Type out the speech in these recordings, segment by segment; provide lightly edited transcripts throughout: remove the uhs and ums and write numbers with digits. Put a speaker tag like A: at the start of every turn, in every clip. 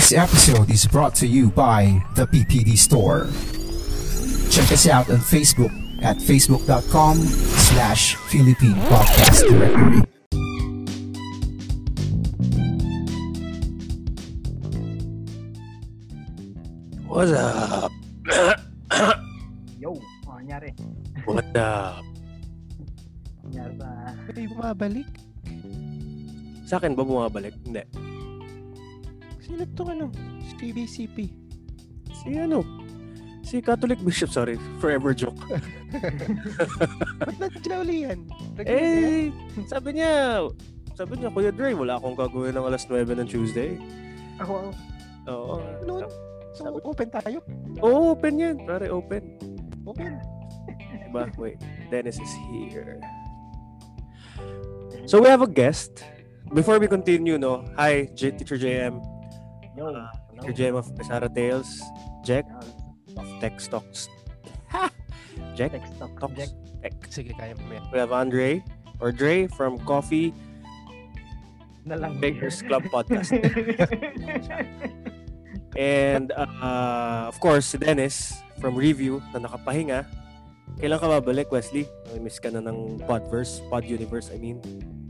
A: This episode is brought to you by the PPD Store. Check us out on Facebook at facebook.com/Philippine Podcast Directory.
B: What's up?
C: Yo, ano nangyari?
B: What up?
C: Nangyari ba?
D: May bumabalik?
B: Sa akin ba bumabalik? Hindi.
D: Sino itong ano? CBCP.
B: Si Catholic Bishop, sorry. Forever joke.
D: Ba't nandiyan uli yan?
B: Sabi niya, Kuya Dre, wala akong gagawin ng alas 9 ng Tuesday.
C: Ako.
B: Oo.
D: Ano? So, open tayo?
B: Oo, open yan. Pare, open.
D: Open.
B: Diba? Wait. Dennis is here. So, we have a guest. Before we continue, no? Hi, Teacher JM.
C: Yo.
B: Teacher JM of Pesara Tales. Jack of Tech Stocks. Ha! Jack?
C: Text talk.
B: Talks.
C: Jack.
B: Tech.
D: Sige, kaya mo yan.
B: We have Andre or Dre from Coffee
C: Na lang.
B: Bakers Club Podcast. And of course, si Dennis from Review na nakapahinga. Kailan ka babalik, Wesley? Miss ka na ng Pod Universe, I mean.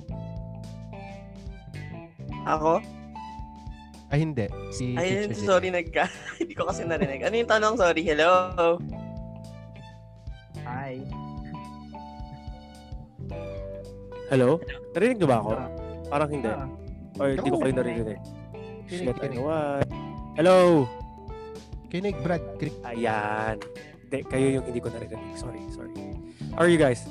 E: Ako?
D: Ay, hindi. Si
E: Ay,
D: Teacher
E: sorry, hindi ko kasi narinig. Ano yung tanong? Sorry, hello?
C: Hi.
B: Hello? Narinig niyo ba ako? Parang hindi.
C: Ah,
B: Or hindi ko
D: Oo.
B: kayo narinig. Shit,
D: Kinig.
B: ano why? Hello?
D: Kinig, Brad. Kinig.
B: Ayan. Hindi, kayo yung hindi ko narinig. Sorry. How are you guys?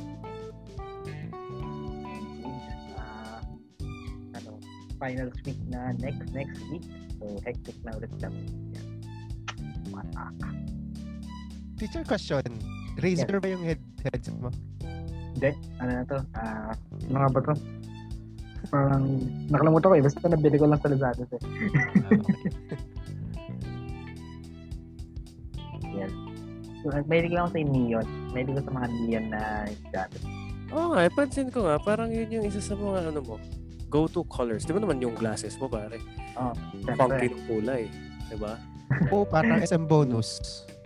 C: finals week na next week. So, hectic na ulit kami. Yan. Matak.
D: Teacher, question. Razer ba yung headset mo?
C: Hindi. Ano na to? Ano nga ba to? Parang nakalimutan ko eh. Basta nabili ko lang sa Lazada. Yes. So, mahilig lang ako sa neon. Mahilig ko sa mga neon na gadget.
B: Oo nga, pansin ko nga, parang yun yung isa sa mga go-to colors. Di ba naman yung glasses mo, pare?
C: Oh,
B: Funky ng kulay. Di ba?
D: Oo, parang SM bonus.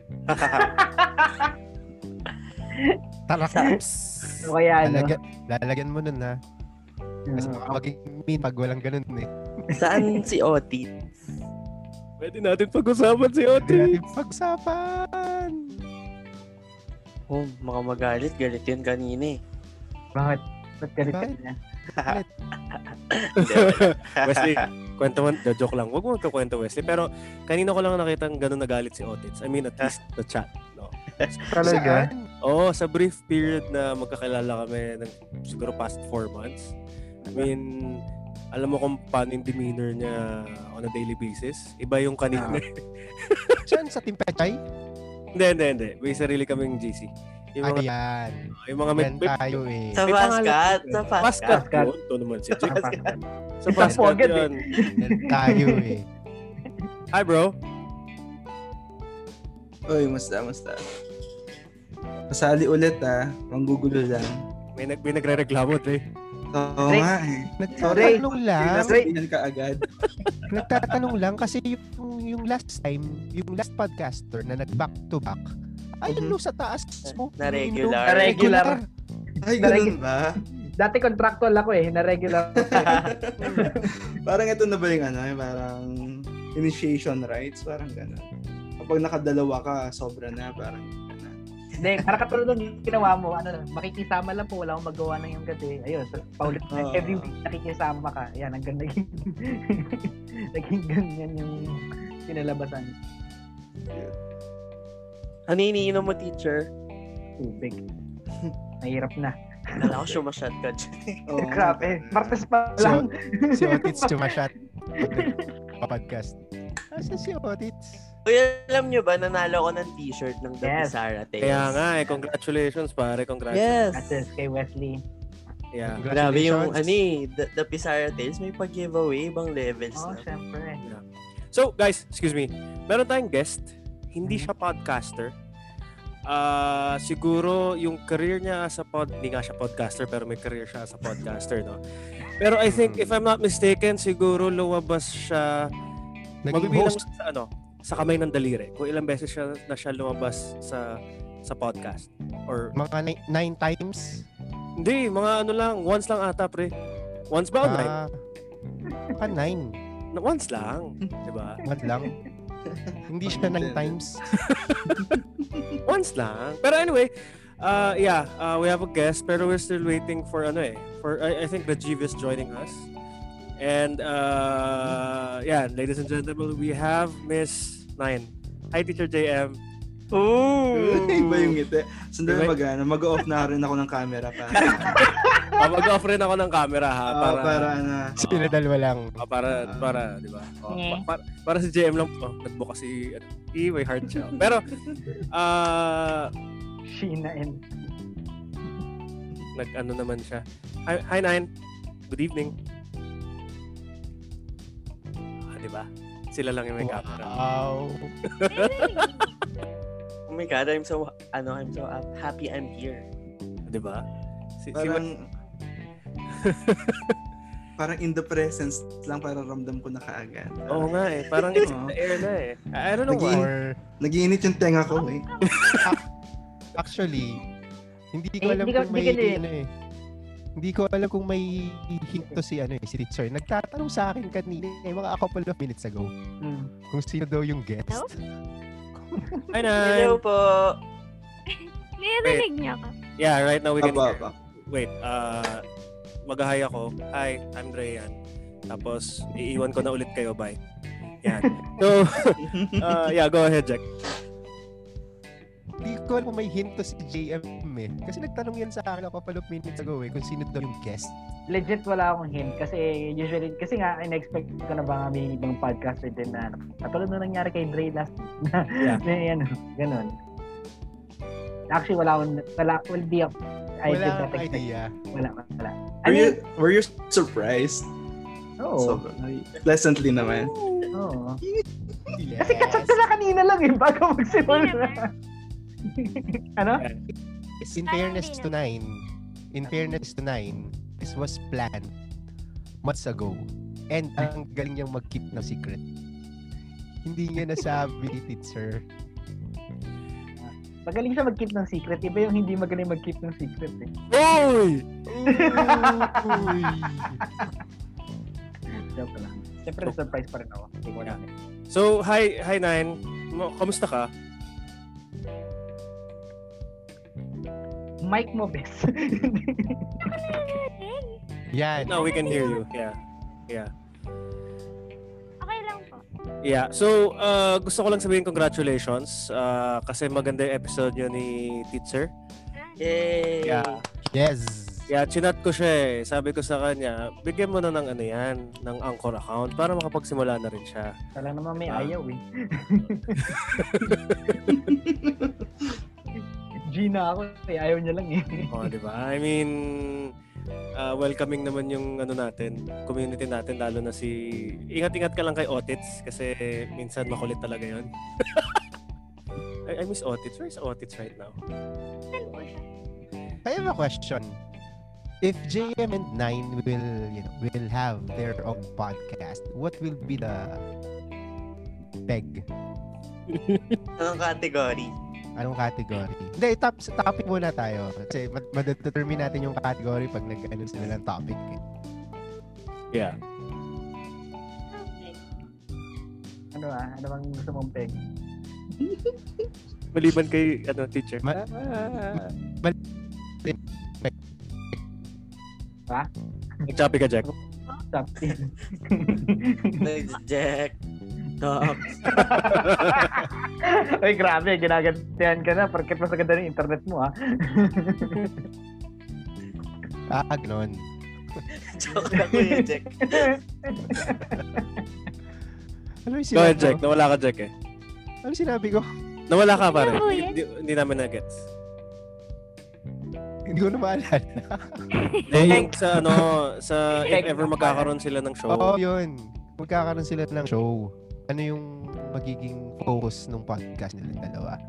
D: Tarakaps.
C: So, kaya
D: Lalagyan mo nun ha. Kasi maging mean pag walang ganun eh.
E: Saan si Otit?
B: Pwede natin pag-usapan si Oti.
D: Natin pag-usapan.
E: Oh, magalit yun kanina eh.
C: Bakit? Ba't galit ka
D: Bakit?
C: niya?
B: Wesley, kwento mo, joke lang. Huwag mo magkakwento, Wesley. Pero kanina ko lang nakita ganun nagalit si Otits. I mean, at least the chat. No?
C: Talaga?
B: Oo, sa brief period na magkakilala kami ng siguro past 4 months. I mean, alam mo kung paano yung demeanor niya on a daily basis. Iba yung kanina.
D: Saan? Sa Team Pechay?
B: Hindi. May sarili kaming GC. Yung mga,
D: Ayan.
B: yung mga may
D: Yan tayo eh.
E: Sa
B: May
E: Fastcat.
B: pangalan.
E: Sa
B: Fastcat
E: Fastcat.
B: yun. Ito naman si Jack.
C: Pascal.
B: Sa Fastcat
C: agad
B: yun.
D: Yan tayo eh.
B: Hi, bro.
F: Oy, musta? Pasali ulit manggugulo lang.
B: May nagre-reklamo, Dre.
F: Oo
C: Ray.
F: nga eh.
D: Nagtatanong lang.
F: Nasabihan ka agad.
D: Nagtatanong lang kasi yung last time, yung last podcaster na nag-back to back, ay ano sa taas mo?
E: Na regular.
C: Regular.
F: Ay, ganun ba?
C: Dati contractual ako eh, na regular.
F: Parang ito na ba yung yung parang initiation rights? Parang gano'n. Kapag nakadalawa ka, sobra na. Parang gano'n.
C: Hindi, parang katulad nun yung ginawa mo, makikisama lang po, wala akong magawa ng yung gabi. Ayun, paulit na, every week nakikisama ka. Ayan, hanggang naging ganyan yung pinalabasan.
E: Ano iniinom mo, teacher?
C: Tubig. Mahirap na.
E: Kala ko sumasyat ka dyan.
F: Oo.
C: Grabe, Martes pa lang.
D: Si Otits chumasyat. Podcast. Asa si Otits?
E: Uy, alam nyo ba, nanalo ko ng t-shirt ng The
C: Yes.
E: Pizarra Tales.
B: Kaya nga congratulations, pare. Congratulations.
E: Yes.
C: At kay Wesley.
B: Yeah.
E: Grabe yung,
D: Congratulations.
E: The Pizarra Tales, may pag-giveaway, ibang levels
C: Oh,
E: na.
C: syempre.
B: So, guys, excuse me. Meron tayong guest. Hindi siya podcaster. Siguro yung career niya hindi nga siya podcaster, pero may career siya as a podcaster, no? Pero I think, if I'm not mistaken, siguro lumabas siya
D: Naging
B: mabibilang
D: host.
B: sa sa kamay ng daliri. Kung ilang beses na siya lumabas sa podcast or
D: Mga 9 times.
B: hindi, mga lang, once lang ata pre. Once ba o nine?
D: Baka 9.
B: Once lang, 'di ba?
D: Once lang. Hindi siya 9 times.
B: Once lang. Pero anyway, we have a guest pero we're still waiting for for I think Rajiv is joining us. And ladies and gentlemen, we have Miss 9. Hi, Teacher JM.
F: Iba yung ngiti. Sandali mag-off na rin ako ng camera pa.
B: Mag-off rin ako ng camera ha para
D: Sila dalawa lang.
B: para di ba? Para si JM lang nagbukas si may heart siya. Pero
C: Sheena and
B: nag-ano naman siya. Hi 9. Good evening. Di ba? Sila lang yung may camera.
D: Wow.
E: Oh my God, I'm so happy I'm here.
B: Di ba?
F: Parang in the presence lang para ramdam ko na kaagad.
B: Oo nga eh. Parang it's in the air na eh. I don't know why.
F: Nag-iinit yung tenga ko eh.
D: Actually, hindi ko alam kung may hindi ko alam kung may hint to si teacher. Nagtatanong sa akin kanina mga couple of minutes ago kung sino daw yung guest.
B: Hi, Nan.
E: Hello po.
G: Narinig niya ka.
B: Yeah, right now we can hear.
F: Aba.
B: Wait, mag-hi ako. Hi, I'm Dreyan. Tapos, iiwan ko na ulit kayo. Bye. Yan. So, go ahead, Jack.
D: Hindi ko alam kung may hint to si JM eh. Kasi nagtanong yan sa akin a couple of minutes ago kung sino daw yung guest.
C: legit wala akong hint kasi usually kasi nga in-expect ko na ba may ibang podcaster din na katulad na nangyari kay Dre last
B: Yeah.
C: ganun. Actually wala hindi ako
D: idea.
C: Wala.
F: Were you surprised?
C: Oo.
F: Pleasantly naman.
C: Oo.
D: Yes.
C: Kasi kachat sila kanina lang bago magsimula. Ano?
D: In fairness to Nine, this was planned months ago. And ang galing niyang mag-keep ng secret. Hindi niya nasabi ni teacher.
C: Magaling siya mag-keep ng secret. Iba yung hindi magaling mag-keep ng secret eh.
B: Oy!
D: Uy!
C: Joke lang. Siyempre surprise pa rin ako. Hindi ko namin.
B: So, hi Nine. Kamusta ka?
C: Mic mo, bes.
D: Yan.
B: Now we can hear you. Yeah.
G: Okay lang po.
B: Yeah. So, gusto ko lang sabihin congratulations kasi maganda yung episode yun ni Teacher.
E: Yay!
B: Yeah.
D: Yes.
B: Yeah, chinat ko siya eh. Sabi ko sa kanya, bigyan mo na ng ng Anchor account para makapagsimula na rin siya.
C: Kala naman may ayaw eh. Gina ako eh. Ayaw niya lang eh.
B: Oh, di ba? I mean, welcoming naman yung community natin, lalo na si... Ingat-ingat ka lang kay Otits kasi minsan makulit talaga yon. I miss Otits. Where is Otits right now?
G: Saan po siya?
D: I have a question. If JM and Nine will have their own podcast, what will be the peg?
E: Anong category?
D: Anong category? Hindi, sa topic muna tayo. Kasi madadetermine natin yung category pag nag-ano sila ng topic. Eh.
B: Yeah.
G: Okay.
C: Ano bang gusto mong peg?
B: Maliban kay teacher.
C: Ha?
B: Nag-choppy ka, Jack.
C: Stop.
E: Jack. Talk.
C: Ay, grabe. Ginagantihan ka na. Porket mas maganda ng internet mo, ha?
D: Ganun.
E: Joke na kuya, Jack.
D: Ano yung
B: Go ahead,
D: sinabi
B: Jack.
D: ko?
B: Nawala ka, Jack eh.
D: Ano sinabi ko?
B: Nawala ka, pare.
G: Ano yan?
B: Hindi namin na-gets.
D: Hindi ko na maalala.
B: Yung sa if ever magkakaroon sila ng show.
D: Oo, yun. Magkakaroon sila ng show. Ano yung magiging focus ng podcast nila dalawa?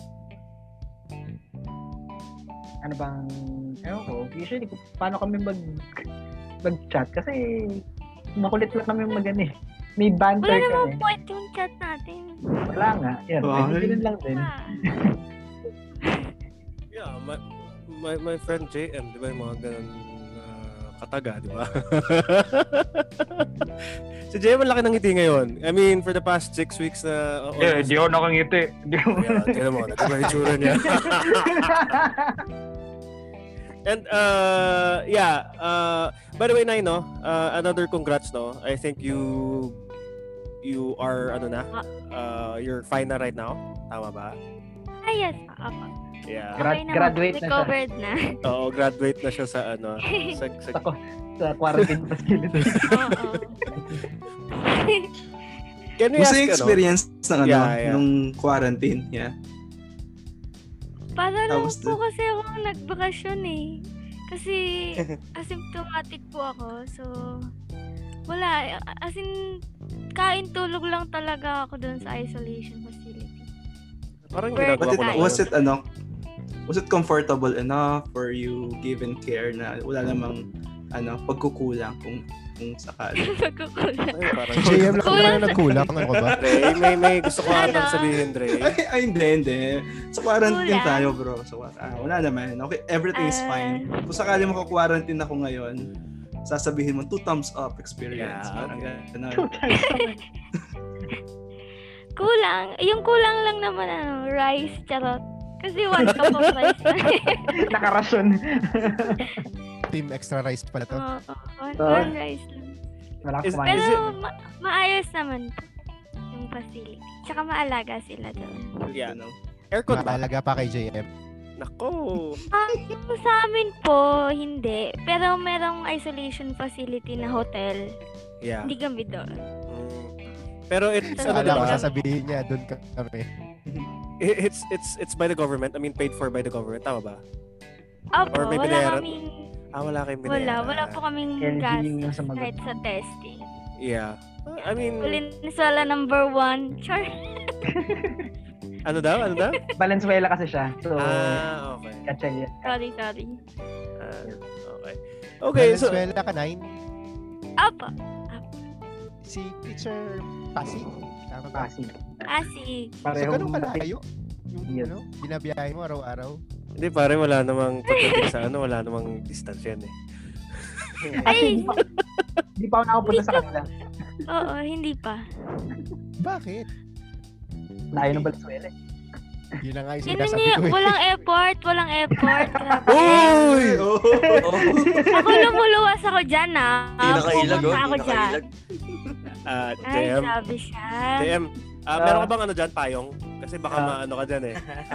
C: Ano bang... Ewan ko. Usually, paano kami mag-chat? Kasi makulit lang kami may banter
G: Wala
C: ka
G: namang
C: eh.
G: point yung chat natin.
C: Wala nga. Yan, ganun lang din.
B: Yeah, my friend JM, di ba yung mga ganun kataga, di ba? Si JM ang laki ng ngiti ngayon. I mean, for the past 6 weeks na...
C: Di ako nakangiti.
B: Yeah, tignan mo, nagkaba yung tsura niya. And by the way, Nay, no, another congrats, no. I think you are you're fine na right now. Tama ba?
G: Yes. Apa.
B: Yeah.
G: Okay naman.
C: Graduate na siya.
G: Recovered na.
B: Oo, graduate na siya sa
C: Sa quarantine facility.
G: Oo.
B: Can we
F: Gusto
B: ask,
F: yung experience ng
B: Yeah.
F: nung quarantine? Yeah.
G: Para lang
F: Tapos
G: po kasi ako nagbakasyon eh. Kasi asymptomatic po ako. So, wala. As in, kain tulog lang talaga ako doon sa isolation facility.
B: Parang
G: But
B: ginagawa ko lang.
F: Was it comfortable enough for you given care na wala namang pagkukulang kung sakali?
G: Pagkukulang.
B: Ay, parang
D: JM lang naman nagkulang. Ano ka ba?
B: Dre, may gusto ko atang sabihin, Dre.
F: Ay, hindi. Sa quarantine
G: Kulang.
F: tayo, bro. So, wala naman. Okay, everything is fine. Kung sakali maka-quarantine ako ngayon, sasabihin mo, 2 thumbs up experience.
B: Yeah,
F: Parang
B: okay.
F: ganun.
G: Kulang. Yung kulang lang naman, rice, charot. Kasi 1 cup of rice lang.
C: Nakarasyon.
D: Team extra rice pala to.
G: One rice lang.
C: Wala
B: Is-
C: kumain.
G: Pero maayos naman po yung facility. Tsaka maalaga sila doon.
B: Yeah.
F: Ano?
B: Aircon ba?
D: Maalaga pa kay JM.
B: Nako.
G: Sa amin po, hindi. Pero merong isolation facility na hotel.
B: Yeah.
G: Hindi kami doon.
B: Pero it's ano
D: Akala ko
B: diba?
D: sasabihin niya, doon kami.
B: It's by the government. I mean, paid for by the government. Tama ba?
G: Opo,
B: Or may
G: wala
B: binayaran?
G: kaming...
B: Wala kayong binayaran.
G: Wala po kaming
C: LG yung
G: gastos
C: sumagot.
G: kahit sa testing.
B: Yeah. I mean,
G: Valenzuela number 1. Char.
B: ano daw?
C: Valenzuela kasi siya. So,
B: Okay.
C: Gatchel yan.
G: Sorry.
B: Okay. Okay, so...
D: Venezuela ka, 9.
G: Opo.
D: Si Teacher Pasig. Tama ba?
C: Pasig.
G: Asig.
D: So,
C: Parehong
D: ganun kalayo? Yung
C: Yes.
D: binabiyahe mo araw-araw?
B: Hindi, pare, wala namang pagdating sa wala namang distance yan eh.
G: Ay,
C: Hindi pa ako nakapunta sa kanila.
G: oo, hindi pa.
D: Bakit?
C: Layo ng Valenzuela eh.
D: Yun na nga yung
G: Tingnan
D: sinasabi
G: niyo,
D: ko eh.
G: walang effort. Grabe.
B: Uy!
G: Ako lumuluwas ako dyan,
E: Hindi nakailag,
G: Pumunta ako
E: Hindi
G: dyan.
E: nakailag.
G: Ay,
B: JM,
G: sabi siya.
B: JM, meron ka bang ano dyan, payong? Kasi baka maano ka dyan eh.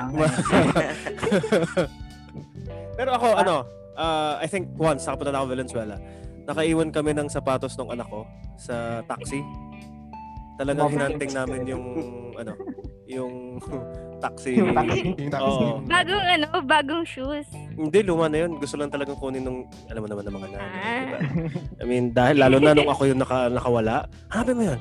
B: Pero ako, I think once, nakapunta na ako Valenzuela, nakaiwan kami ng sapatos ng anak ko sa taxi. Talagang hinanting namin yung taxi.
C: Yung taxi.
D: Yung taxi.
B: Oo.
G: Bagong shoes.
B: Hindi, luma na yun. Gusto lang talagang kunin nung, alam mo naman ng mga nanay. Diba? I mean, dahil lalo na nung ako yung nakawala, hanapin mo yun.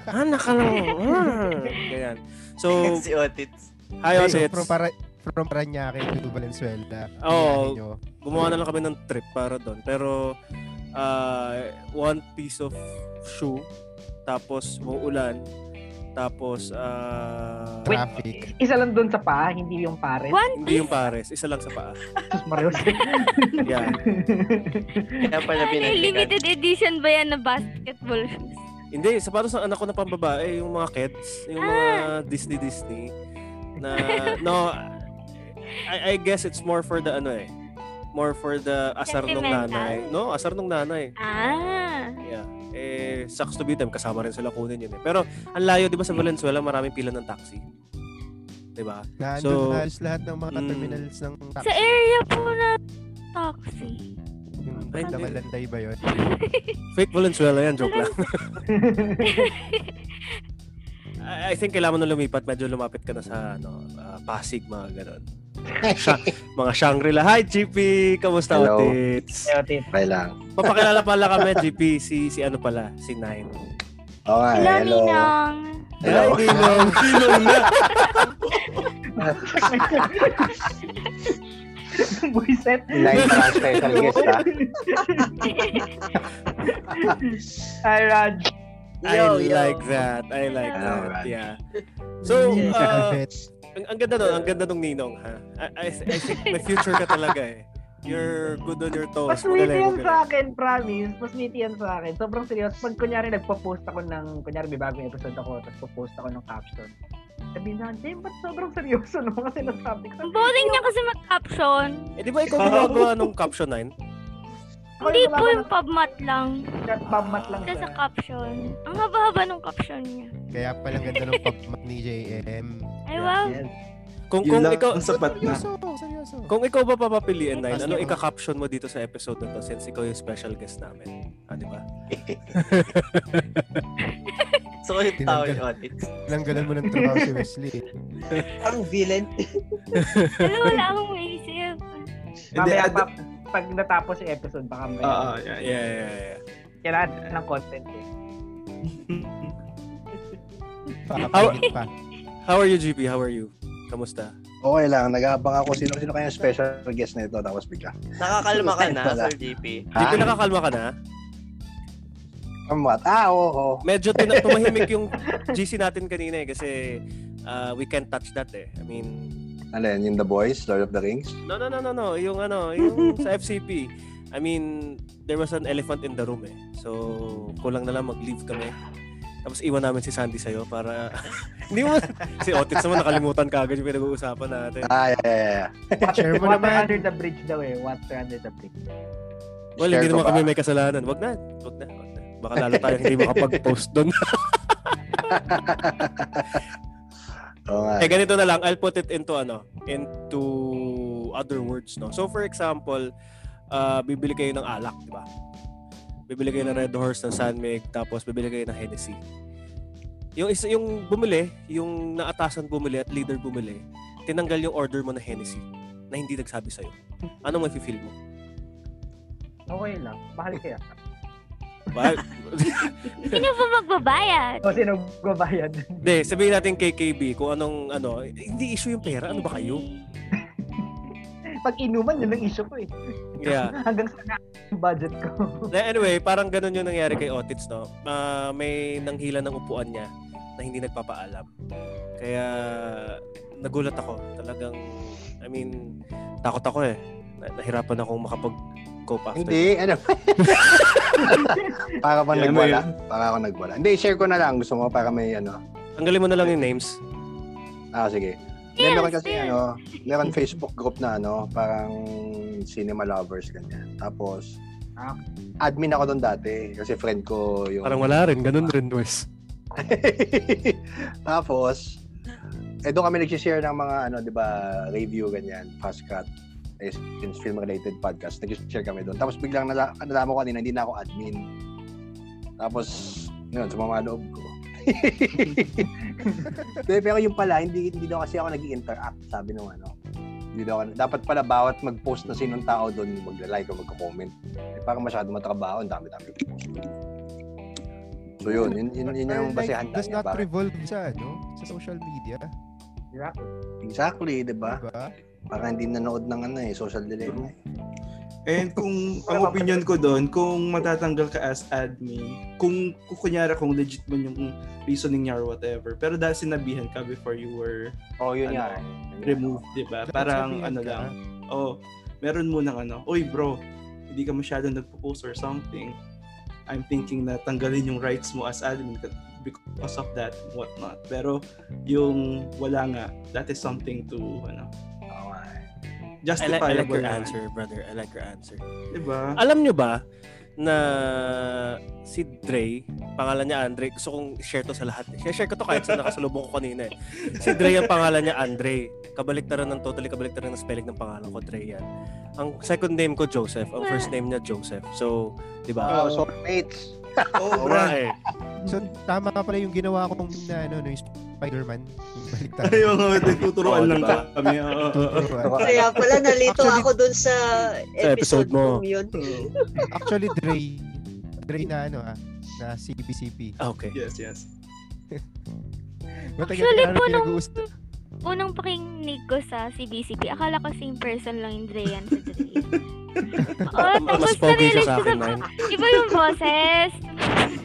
B: Ganyan. So,
E: Si Otits.
B: hi Osits.
D: From Paranaque to Valenzuela.
B: Oo.
D: Biyahe nyo.
B: Gumawa na lang kami ng trip para doon. Pero, one piece of shoe, tapos uulan, tapos,
D: Traffic.
C: Isa lang doon sa paa, hindi yung pares.
B: hindi yung pares, isa lang sa paa.
C: Sus Marios.
B: Yeah.
E: Kaya pala pinaglikan.
G: Limited edition ba yan na basketball shoes?
B: Hindi, sapatos ng anak ko na pambabae, yung mga kids, yung mga Disney na no, I guess it's more for the more for the asar nung
G: Sentimental?
B: nanay. No, asar nung nanay.
G: Yeah.
B: Sucks to be them, kasama rin sila kunin yun eh. Pero ang layo, 'di ba, sa Valenzuela, maraming pila ng taxi. 'Di ba?
D: Nandun halos lahat ng mga terminals ng
G: Sa
D: taxi.
G: area po na taxi.
D: Yung
B: Ay, hindi.
D: Malanday ba yun?
B: Fake Valenzuela yan, joke lang. I think kailangan mo na lumipat, medyo lumapit ka na sa Pasig, mga ganon. Mga Shangri-La. Hi, GP! Kamusta,
H: Hello.
B: Otits?
H: Okay lang.
B: Papakilala pala kami, GP, si ano pala, si Nine.
H: Okay,
G: Hello,
H: hello.
G: Ninong.
H: Hello.
B: Hi, Ninong. Ninong na.
C: Buiset.
H: Line translator guest, ha?
C: Hi, Raj.
B: like that. I like that.
H: Right.
B: Yeah. So, ang ganda nun. Ang ganda nung ninong, ha? I think may future ka talaga eh. You're good on your toes.
C: Mas witty yan sa akin, promise. Mas witty yan sa akin. Sobrang seryoso. Pag kunyari nagpo-post ako kunyari may bagong episode ako, tapos po-post ako ng caption. Sabihin na, James, ba't sobrang seryoso no? Kasi nasabi ko.
G: Ang boring niya kasi mag-caption.
B: Di ba ikaw ginagawa nung caption 9?
G: Hindi po yung pubmat lang.
C: Pubmat lang
G: siya sa caption. Ang haba-haba nung caption niya.
D: Kaya palang ganda ng pubmat ni JM.
G: Ay, wow.
B: Kung ikaw
F: sapat na.
D: Seryoso.
B: Kung ikaw ba papapiliin, Nine, ano ika-caption mo dito sa episode na to since ikaw yung special guest namin? Di ba?
E: So, yung tao yung audits.
D: Tinanggalan mo ng trabaho si Wesley.
I: Ang villain.
G: Wala akong maisip.
C: Mamaya pag natapos yung episode, baka may...
B: Yeah.
C: Kailangan ng content eh.
B: How are you, GP? How are you? Kamusta?
H: Okay lang, nag-aabang ako sino kaya special guest na ito tapos bigla.
E: Nakakalma ka na, Sir JP?
B: GP, nakakalma ka na?
H: What? Oo.
B: Medyo tumahimik yung GC natin kanina eh kasi we can't touch that eh. I mean...
H: Alin, yung The Boys, Lord of the Rings?
B: No. Yung sa FCP. I mean, there was an elephant in the room eh. So, kulang na lang mag-leave kami. Tapos iwan namin si Sandy sa'yo para... Hindi mo... Si Otis naman nakalimutan ka agad yung pinag-uusapan natin.
H: Yeah.
D: Share mo
C: Water
D: naman.
C: under the bridge daw eh. Water under the bridge.
B: Well, hindi naman kami may kasalanan. Wag na. Baka lalo tayo hindi makapag-post doon. Ganito na lang. I'll put it into other words, no? So, for example, bibili kayo ng alak, di ba? Bibili kayo ng Red Horse, ng Sanmig, tapos bibili kayo ng Hennessy. Yung bumili, yung naatasan bumili at leader bumili, tinanggal yung order mo na Hennessy na hindi nagsabi sa'yo. Anong mafe-feel mo?
C: Okay lang. Mahal kaya.
G: Sino ba magbabayad?
C: O sino magbabayad?
B: Hindi, sabihin natin kay KB kung anong hindi issue yung pera. Ano ba kayo?
C: Pag inuman, yun ang issue ko eh.
B: Yeah.
C: Hanggang sa budget ko.
B: Anyway, parang ganun yung nangyari kay Otits, no? May nanghila ng upuan niya na hindi nagpapaalam. Kaya nagulat ako. Talagang, I mean, takot ako eh. Nahirapan akong makapag-cope after.
H: Hindi, Para ako nagwala. Hindi, share ko na lang. Gusto mo para may
B: Tanggalin mo na lang yung names.
H: Sige. Meron kasi meron Facebook group na parang cinema lovers ganyan. Tapos admin ako doon dati kasi friend ko yung
B: parang wala rin, ganun rin, Wes.
H: Tapos doon kami nag-share ng mga di ba, review ganyan, fast cut, film related podcast. Nag-share kami doon. Tapos biglang nalaman ko kanina hindi na ako admin. Tapos yun, sumama loob ko. Pero yung pala, hindi daw kasi ako nag-i-interact, sabi nung Hindi daw dapat pala bawat mag-post na sinong tao doon, mag-like o mag-comment. Parang masyado matrabaho, ang dami-dami post doon. So yun yung basehan
D: does not revolve sa social media.
H: Exactly, 'di ba? Parang hindi nanood ng social dilemma.
F: And kung ang opinion ko doon, kung matatanggal ka as admin, kung kunyara kung legit man yung reasoning niya or whatever, pero dahil sinabihan ka before you were removed, di ba? Parang lang. Meron mo ng oy bro, hindi ka masyadong nagpo-post or something. I'm thinking na tanggalin yung rights mo as admin because of that, whatnot. Pero yung wala nga, that is something to justifiable.
B: I like your answer, brother. I like your answer.
F: Diba?
B: Alam nyo ba na si Dre, pangalan niya Andre, gusto kong share to sa lahat. Share ko to kahit sa nakasalubong ko kanina eh. Si Dre, ang pangalan niya Andre. Kabaliktaran ng spelling ng pangalan ko, Dre yan. Ang second name ko, Joseph. Ang first name niya, Joseph. So, di ba?
H: Soulmates.
D: So, tama ka pala yung ginawa ko yung Spider-Man.
F: Yung nagtuturuan lang kami.
I: Kaya pala nalito ako dun sa episode mo yun.
D: Actually, Dre na na CBCP.
B: Okay.
F: Yes.
G: Actually po unang pakinig ko sa CBCP, akala ko same person lang yung Dre yan sa Dre.
B: Mas pogi siya sa akin, man.
G: Iba yung boses.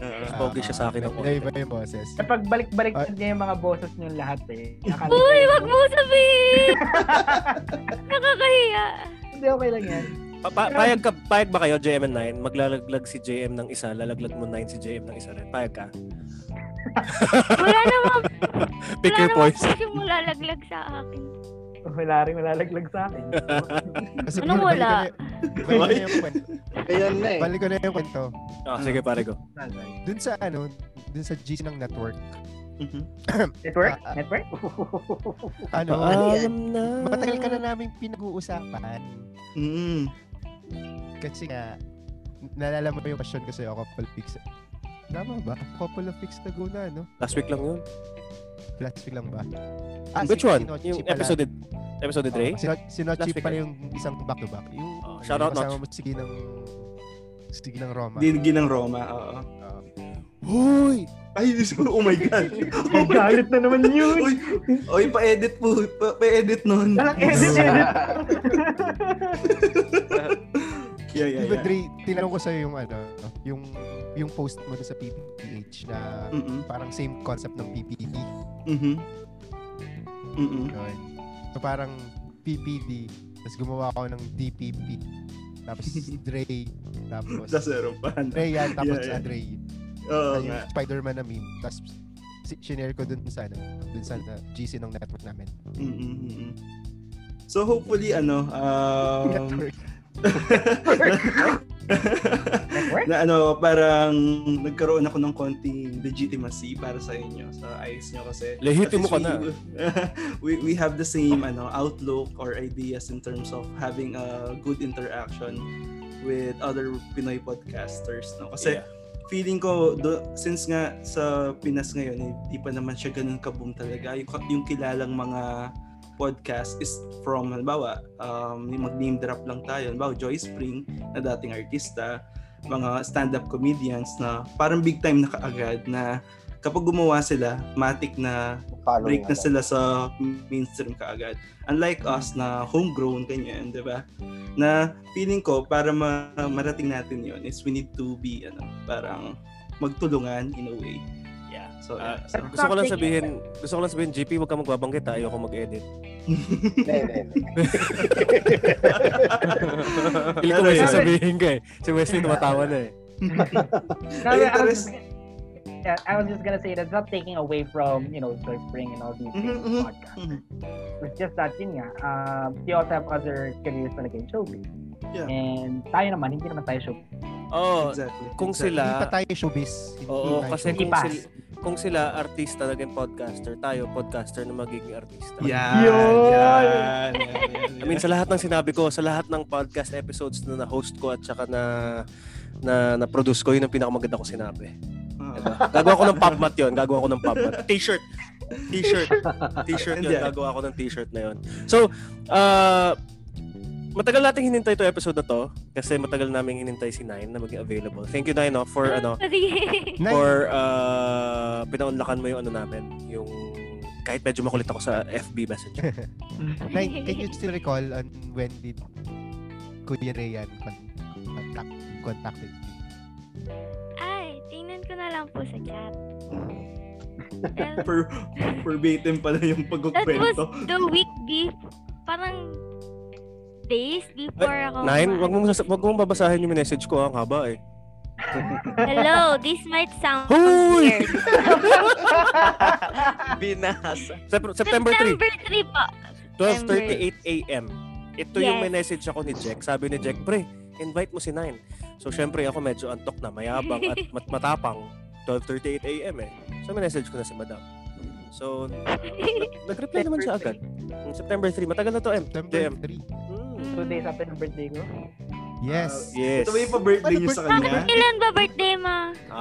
B: Pogi siya sa akin ng
D: Iba yung boses.
C: Kapag balik-balik niya yung mga boses niyo lahat eh.
G: Uy, wag mo sabihin! Nakakahiya.
C: Hindi, okay lang yan.
B: Payag ba kayo, JM and 9? Maglalaglag si JM ng isa, lalaglag mo 9 si JM ng isa rin. Payag ka?
G: Wala naman.
B: Pick your points.
G: Wala naman yung malalaglag sa akin.
C: Wala rin malalaglag sa akin.
G: Anong wala?
D: Balik ko na yung kwento.
B: Sige, pare ko.
D: Dun sa GC ng network.
C: Network?
D: Matagal ka na namin pinag-uusapan. Kasi nga, naalala mo yung question ko sa'yo, couple weeks. Tama ba? Couple of weeks ago na, no?
B: Last week lang yun.
D: Last week lang ba?
B: Which one? Yung episode Dre?
D: Sinochi pala yung isang back-to-back. Yung
B: shoutout Notch.
D: Kasama mo sige ng Roma.
F: Sige ng Roma, oo.
B: Hoy!
F: Ay, oh my God.
C: Galit na naman yun.
F: Oy, pa-edit po. Pa-edit nun.
C: Walang edit.
F: Yeah.
D: Dre, tinanong ko sa'yo yung post mo sa PPH na parang same concept ng PPD. So parang PPD, tapos gumawa ako ng DPP, tapos Dre, tapos Dre yan, tapos Dre. Yung Spider-Man na meme, tapos shinare ko dun sa GC ng network namin.
F: So hopefully
C: Network?
F: na parang nagkaroon ako ng konting legitimacy para sa inyo, sa eyes nyo kasi
B: legitimo ka na.
F: we have the same outlook or ideas in terms of having a good interaction with other Pinoy podcasters, no? Kasi feeling ko since nga sa Pinas ngayon hindi pa naman siya ganun kaboom talaga. Yung kilalang mga podcast is from, halimbawa, mag-name drop lang tayo. Halimbawa, Joy Spring, na dating artista, mga stand-up comedians na parang big time na kaagad na kapag gumawa sila, matik na break na sila sa mainstream kaagad. Unlike us na homegrown, ganyan, di ba? Na feeling ko, para marating natin yon is we need to be, parang magtulungan in a way. So,
B: gusto ko lang sabihin, GP, wag ka magbabanggit, ayoko mag-edit. Hindi ko may sasabihin ka eh. Si Wesley tumatawa na eh.
C: I was just gonna say that's not taking away from, Joy Spring and all these podcasts. It's just that, they also have other careers talaga in showbiz. Yeah. And tayo naman, hindi naman tayo showbiz.
F: Exactly.
B: Kung sila...
D: Hindi pa tayo showbiz.
B: Kasi kung sila artista naging podcaster, tayo podcaster na magiging artista.
F: Yan.
B: I mean, sa lahat ng sinabi ko, sa lahat ng podcast episodes na na-host ko at saka na produce ko, yun ang pinakamaganda ko sinabi. Diba? Gagawa ko ng PubMat yun. T-shirt yun. Gagawa ko ng t-shirt na yun. So, matagal nating hinintay to episode na to kasi matagal naming hinintay si Nine na maging available. Thank you, Nine, for pinaunlakan mo yung namin, yung kahit medyo makulit ako sa FB Messenger.
D: Nine, can you still recall on when did Kuya Rayan contacted you?
G: Ay, tingnan ko na lang po sa chat.
F: Verbatim pala yung pagkukwento.
G: That was the week before, parang days before ako.
B: Nine, wag mong babasahin yung message ko, ang haba eh.
G: Hello, this might sound
B: weird.
E: Binasa.
B: September 3
G: po.
B: 12:38 AM. Ito yung message ako ni Jack. Sabi ni Jack, pre, invite mo si Nine. So syempre ako medyo antok na, mayabang at matapang. 12:38 AM eh. So message ko na si Madam. So nag-reply naman siya agad. September 3, matagal na to
D: September 3.
C: 2 days after ng birthday ko.
D: Yes.
F: Ito ba yung pa-birthday niyo sa kanya?
G: Kailan ba birthday mo?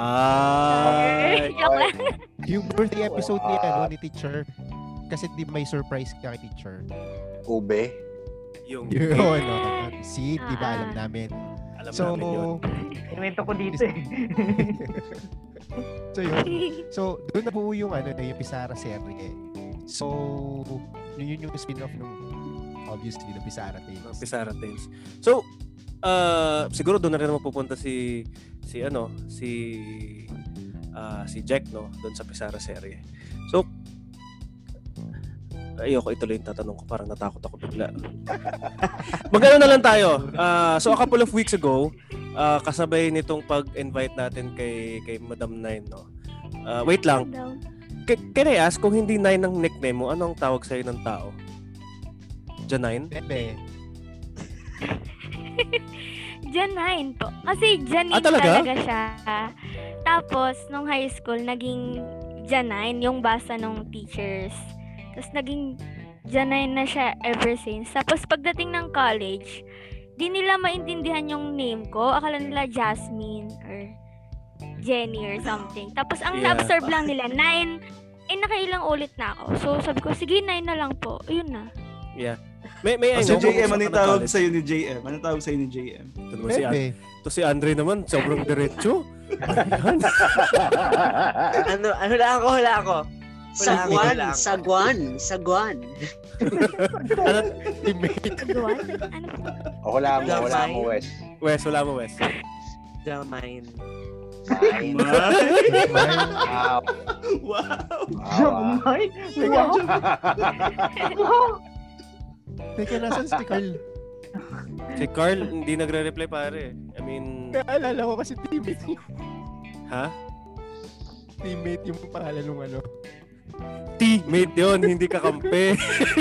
G: Joke lang.
D: Yung birthday episode ni Teacher. Kasi di may surprise ka kay Teacher.
H: Ube.
F: Yung
D: si, di ba alam namin.
B: Namin yun.
C: Inuwento ko dito eh.
D: So doon na buo yung yung Pisara serie. So yun yung spin-off ng obviously the Pisara Tales. So siguro doon na rin mapupunta si
B: si Jack, no, doon sa Pizarra serye. So, ayoko ituloy yung tatanong ko, parang natakot ako bigla. Magano na lang tayo. So a couple of weeks ago, kasabay nitong pag-invite natin kay Madam Nine, no. Wait lang. Can I ask, kung hindi Nine ang nickname mo, anong tawag sa'yo ng tao? Janine?
D: Bebe.
G: Janine po. Kasi Janine talaga siya. Tapos, nung high school, naging Janine, yung basa ng teachers. Tapos naging Janine na siya ever since. Tapos pagdating ng college, di nila maintindihan yung name ko. Akala nila Jasmine or Jenny or something. Tapos ang na-absorb lang nila, 9. Nakailang ulit na ako. So sabi ko, sige, 9 na lang po. Ayun na.
B: Yeah. May
F: si JM, ano yung tawag sa'yo ni JM? Ano tawag sa'yo ni JM?
B: Ito si Andre naman, sobrang diretso.
E: Hula ako.
I: Sagwan.
B: Teammate.
H: Wala mo, Wes.
B: Wala mo, Wes.
E: Jamine.
C: Wow.
D: Teka, nasan si Carl?
B: Si Carl, hindi nagre-reply pare. I mean...
D: Naalala ko kasi teammate.
B: Ha?
D: Teammate yung pangalan ng ano.
B: Teammate yun, hindi kakampi.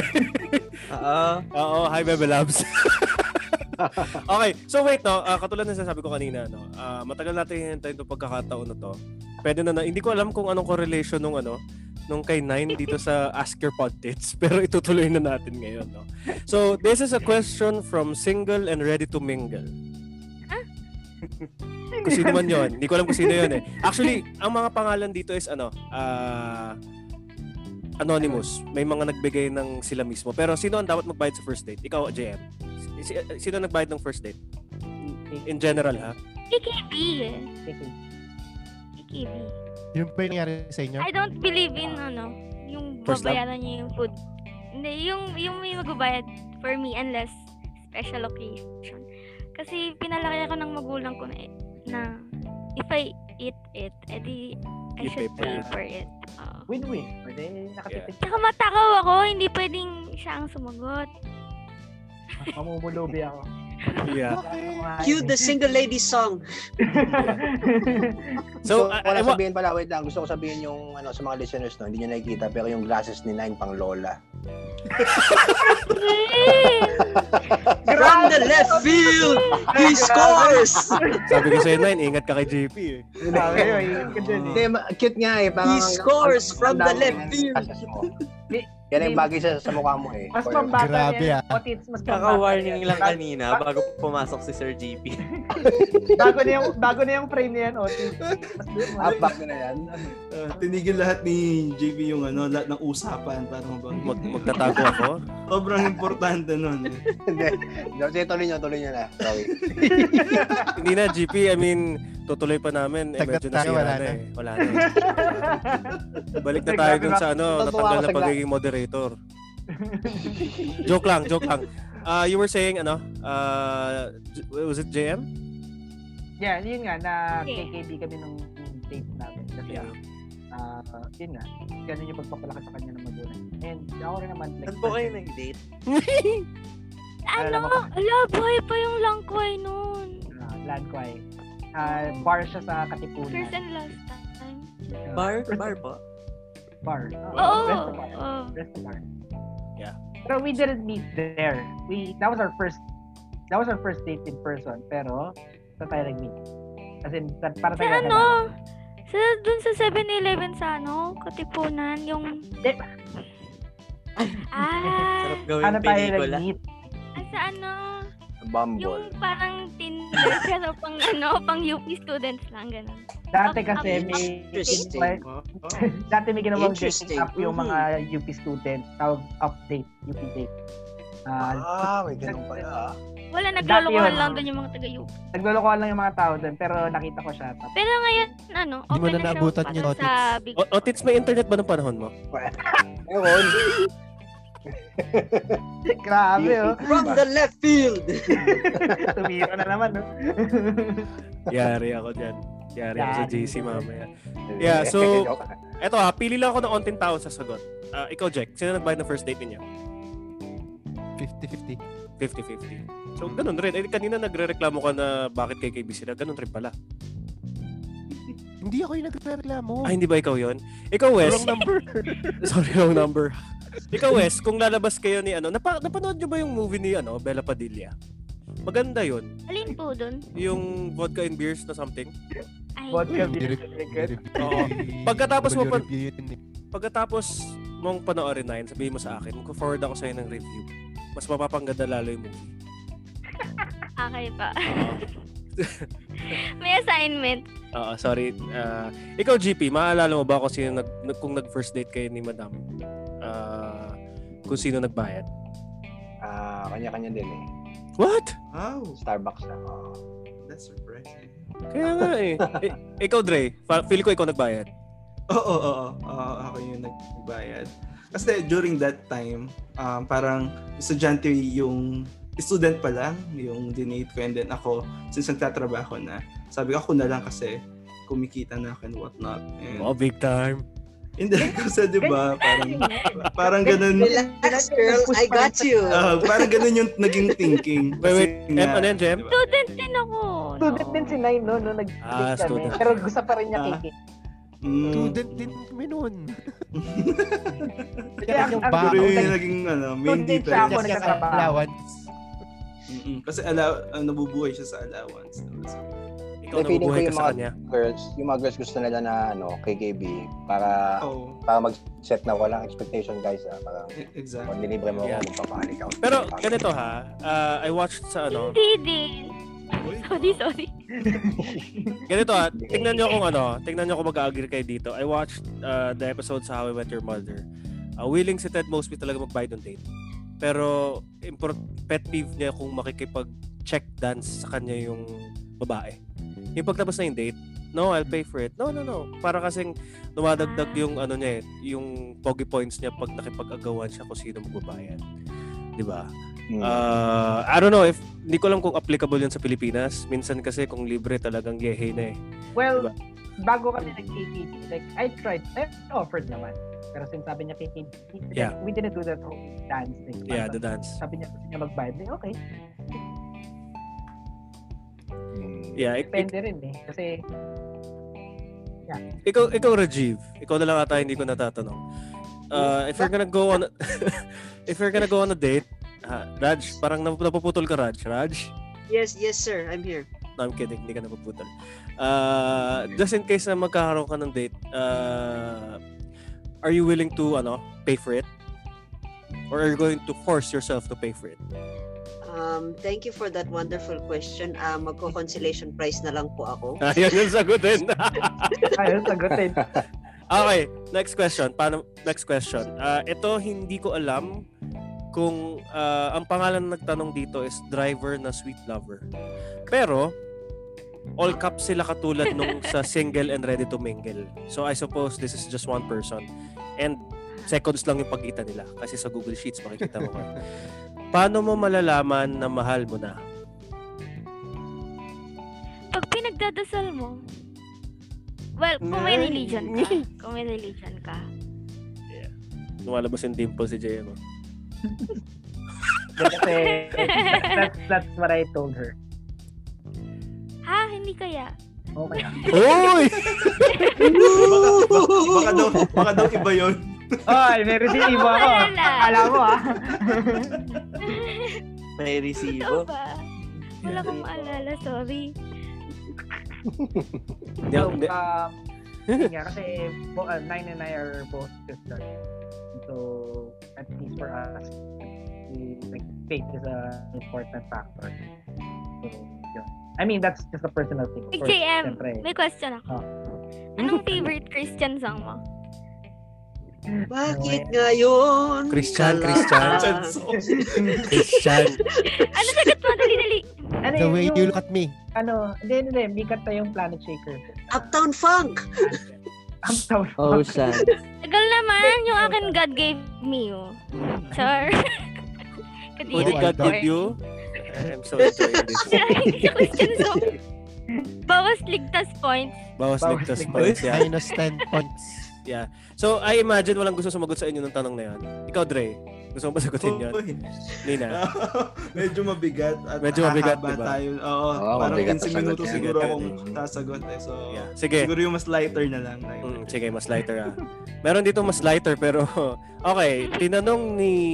B: Oo, hi Bebe Labs. Okay, so wait, no, katulad ng sasabi ko kanina, no, matagal natin hinintay itong pagkakataon na to. Pwede na, hindi ko alam kung anong correlation nung kay Nine dito sa Ask Your Podtits, pero itutuloy na natin ngayon, no. So, this is a question from Single and Ready to Mingle. Kung sino man yun, hindi ko alam kung sino yun eh. Actually, ang mga pangalan dito is anonymous. May mga nagbigay ng sila mismo. Pero sino ang dapat magbayad sa first date? Ikaw, JM. Sino nagbayad ng first date? In general, ha?
G: EKB.
D: Yung pa yung nangyari sa inyo?
G: I don't believe in, yung babayaran niyo yung food. Hindi, yung may magbabayad for me unless special occasion. Kasi pinalaki ako ng magulang ko na if I eat it, edi I should pay for it.
C: Win-win. Pwede nakatipid.
G: Tsaka matakaw ako, hindi pwedeng siya ang sumagot.
C: Mamumulubi ako.
B: Yeah.
I: Cue the single lady song.
H: So, wala sabihin pala, wait lang. Gusto ko sabihin yung sa mga listeners, no, hindi nyo nakikita, pero yung glasses ni Nine pang lola.
I: From the left field, he scores!
B: Sabi ko sa'yo, Nine, ingat ka kay JP eh.
H: Cute nga eh.
I: He scores from the left field.
H: Yan yung bagay sa mukha mo eh.
C: Mas pambata
D: grabe
C: yan. Otits, mas pambata.
E: Kaka-warning lang kanina bago pumasok si Sir JP.
C: bago na yung frame na yan, Otits.
H: Back na yan.
F: Tinigil lahat ni JP yung lahat ng usapan para
B: magtatago ako.
F: Sobrang importante nun.
H: Sige, tuloy nyo na. Sorry.
B: Hindi na, GP. I mean, tutuloy pa namin. Medyo nasira na eh. Wala na. Balik na tayo dun sa natanggal na pagiging moderator. Joke lang. You were saying, was it JM?
C: Yeah, yun nga, na KKB kami nung date namin. Kasi, yun nga, ganun yung pagpapalaki sa kanya ng magulang. And ako rin naman.
E: Saan po kayo nag-date?
G: Buhay pa yung Langkway nun.
C: Langkway. Bar siya sa Katipunan.
G: First and last time.
E: Bar po?
C: Bar.
G: Oo.
C: Restaurant.
B: Yeah.
C: Pero we didn't meet there. That was our first date in person. Pero sa tayo nag-meet. As in, para tayo
G: dun sa 7-Eleven sa Katipunan, yung...
E: Sarap gawin
C: tayo
E: pelikula.
C: nag-meet?
G: Sa
H: Bumble.
G: yung parang Tinder, pero pang UP students lang, ganun.
C: Dati kasi may ginawang dating app yung mga UP students, tawag update, UP date.
H: May ganun pala.
G: Wala, naglolokohan lang doon yung mga taga-UP.
C: Naglolokohan lang yung mga tao doon, pero nakita ko siya.
G: Pero ngayon, open na siya sa big...
B: Otits, may internet ba ng panahon mo?
H: Ewan.
C: Grabe,
I: From the left field.
C: Tumira na naman,
B: Yari ako dyan. Yari ako sa JC mamaya. Yeah, so, eto pili lang ako ng onting tao sa sagot. Ikaw, Jack, sino nagbayad ng first date ninyo?
D: 50-50.
B: 50-50. So, ganun rin. Kanina nagre-reklamo ka na bakit kay KB sila. Ganun rin pala.
D: Hindi ako yung nagre-reklamo.
B: Hindi ba ikaw yon? Ikaw, Wes.
D: Wrong number.
B: Sorry, wrong number. Ikaw, Wes, kung lalabas kayo ni napanood nyo ba yung movie ni Bella Padilla? Maganda yun.
G: Alin po dun?
B: Yung vodka and beers na something.
G: Ay.
C: Vodka beer.
B: Oo. Pagkatapos mong panoorin na yun, sabihin mo sa akin, magko-forward ako sa'yo ng review. Mas mapapangganda lalo yung movie.
G: Okay pa. May assignment.
B: Sorry. Ikaw, GP, maalala mo ba kung nag-first date kayo ni Madam? Kung sino nagbayad?
H: Kanya-kanya din eh.
B: What?
F: Wow.
H: Starbucks na.
F: That's surprising.
B: Kaya nga eh. Ikaw, Dre, feel ko ikaw nagbayad.
F: Oo. Ako yung nagbayad. Kasi during that time, parang estudyante yung student pa lang yung dinate ko, and then ako, since nagtatrabaho na, sabi ko ako na lang kasi kumikita na ako and whatnot. And
B: big time.
F: Hindi kasi diba, parang ganun.
I: Relax, girl, I got you.
F: Parang ganun yung naging thinking.
B: Wait. Ano yan, Jem?
G: Diba? Student din ako.
C: Student din si Nine, no? Nag-date kami. Pero gusto pa rin niya kiki.
D: Student din kami noon.
C: Kaya
D: yung
F: bago yung naging main
C: difference. Siya ako nagkatrabaho.
F: Kasi nabubuhay siya sa allowance.
B: Ikaw nabubuhay ka sa kanya.
H: Yung mga girls gusto nila na KKB para mag-set na walang expectation, guys. Para
F: exactly.
H: Kung nilibre mo ako, magpapahalik ako.
B: Pero ganito I watched sa
G: Hindi din. Sorry.
B: Ganito tingnan nyo kung mag-agree kayo dito. I watched the episode sa How I Met Your Mother. Willing si Ted Mosby talaga mag-buy ng date. Pero pet peeve niya kung makikipag-check dance sa kanya yung babae. Yung pagtapos na yung date, no, I'll pay for it. No. Para kasing dumadagdag yung niya yung pogi points niya pag nakipag-agawan siya kung sino magbabayad. 'Di ba? I don't know if hindi ko alam kung applicable yun sa Pilipinas. Minsan kasi kung libre talagang yehe na eh.
C: Well,
B: diba?
C: Bago kami nag-KKB, like I offered naman. Pero since sabi niya KKB, we didn't do that whole dance thing.
B: Yeah, the dance.
C: Sabi niya magbayad. Okay.
B: Yeah,
C: depende rin eh. Kasi
B: Ikaw Rajiv, ikaw na lang ata hindi ko natatanong. If you're gonna go on a date, Raj, parang napuputol ka, Raj?
I: Yes, sir. I'm here.
B: No, I'm kidding. Hindi ka napuputol. Just in case na magkakaroon ka ng date, are you willing to pay for it? Or are you going to force yourself to pay for it?
I: Thank you for that wonderful question. Magko-consolation prize na lang po ako.
B: Ayun yung sagutin. Okay, next question. Next question. Ito hindi ko alam kung ang pangalan na nagtanong dito is driver na sweet lover. Pero all caps sila katulad nung sa single and ready to mingle. So I suppose this is just one person. And seconds lang yung pagitan nila kasi sa Google Sheets makikita mo. Paano mo malalaman na mahal mo na?
G: Pag pinagdadasal mo. Well, kung may religion ka.
B: Yeah. Lumalabas yung dimple si Jay, no?
C: Kasi that's what I told her.
G: Hindi kaya.
C: Okay.
B: Oy!
F: baka daw iba yun.
C: Ay, may resibo ako. Alam mo
E: May resibo.
G: Wala kong maalala, sorry.
C: Kasi Nine and I are both sisters. So, at least for us, faith is an important factor. So, yun. I mean, that's just a personal thing.
G: JM, may question ako. Anong favorite Christian song mo?
I: Bakit ngayon?
B: Christian.
C: Ano
G: sagot mo? Dali.
D: The way you look at me.
C: Hindi. Mikat na yung Planet Shaker.
I: Uptown Funk.
E: Oh, sad.
G: Tagal naman yung akin God gave me. Char.
B: What did God give you? I'm so enjoying this.
G: Christian song. Bawas ligtas points.
B: Bawas ligtas points. Yeah.
D: Minus 10 points.
B: Yeah. So, I imagine walang gusto sumagot sa inyo ng tanong na yan. Ikaw, Dre, gusto mo ba sagutin yan? Nina?
F: Medyo mabigat at
B: medyo mabigat,
F: hahaba
B: diba?
F: tayo. Parang 15 minutos siguro akong sasagot eh. So,
B: sige.
F: Siguro yung mas lighter na lang.
B: Sige, mas lighter Meron dito mas lighter pero okay, tinanong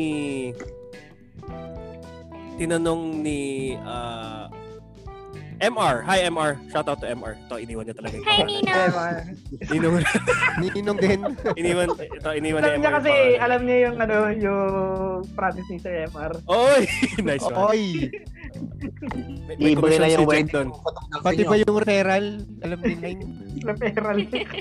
B: ni MR. Hi MR. Shout out to MR. Ito iniwan niya talaga.
G: Hi Nina.
B: Ninong din. iniwan ni
C: Alam niya
B: MR.
C: kasi, alam niya yung yung promise ni Sir MR.
B: Oy! Nice one.
D: Oy!
H: Libre na yung wedding
B: doon.
D: Pati ba yung referral? Alam nila yung
C: referral.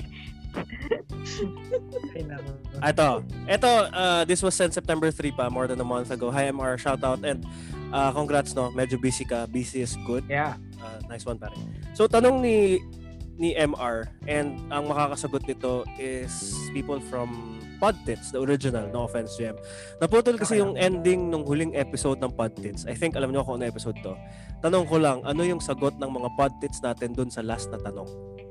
B: Ito, this was sent September 3 pa, more than a month ago. Hi MR, shout out and congrats no, medyo busy ka. Busy is good.
C: Yeah.
B: Nice one pare. So tanong ni MR and ang makakasagot nito is people from Podtits, the original, no offense to him. Naputol kasi yung ending nung huling episode ng Podtits. I think alam niyo kung ano episode to. Tanong ko lang, ano yung sagot ng mga Podtits natin dun sa last na tanong?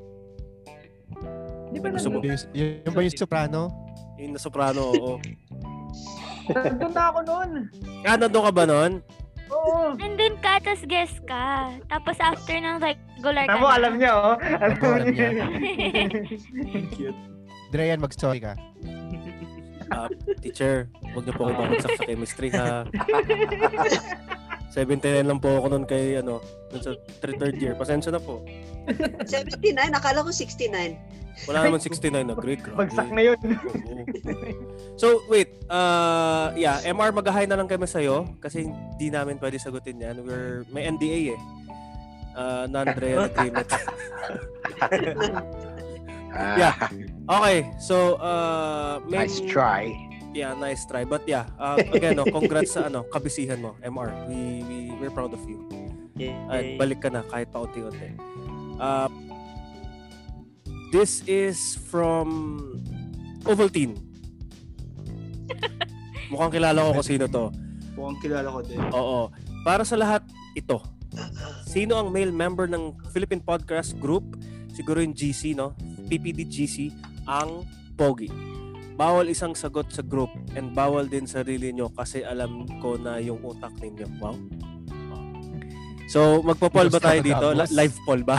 C: Di ba
D: yung ba yung soprano?
B: Yung na soprano, oo.
C: Nandun na ako nun.
B: Nandun ka ba nun?
C: Oo.
G: Nandun ka, tas guest ka. Tapos after ng regular ka
C: Tamo,
G: na.
C: alam niya, oh.
D: Alam niya.
F: Cute.
D: Dreyan, mag-sorry ka.
B: Teacher, huwag niyo po kayo babagsak sa chemistry, ha? 79 lang po ako nun kay, dun sa third year. Pasensya na po.
I: 79? Akala ko 69.
B: Wala naman 69 na grade.
C: Bagsak na yun.
B: So, wait. MR, mag-hi na lang kami sa'yo kasi hindi namin pwede sagutin yan. May NDA non-real agreement. Yeah. Okay. So,
H: nice try.
B: Yeah, nice try. But yeah, again, congrats sa kabisihan mo, MR. We're proud of you. At balik ka na kahit pa unti-unti. This is from Ovaltine. Mukhang kilala ko kung sino to.
F: Mukhang kilala ko din.
B: Oo. Para sa lahat, ito. Sino ang male member ng Philippine Podcast Group? Siguro yung GC, no? PPD GC, ang Pogi. Bawal isang sagot sa group and bawal din sarili nyo kasi alam ko na yung utak ninyo. Wow. So, magpo-poll ba tayo dito? Live poll ba?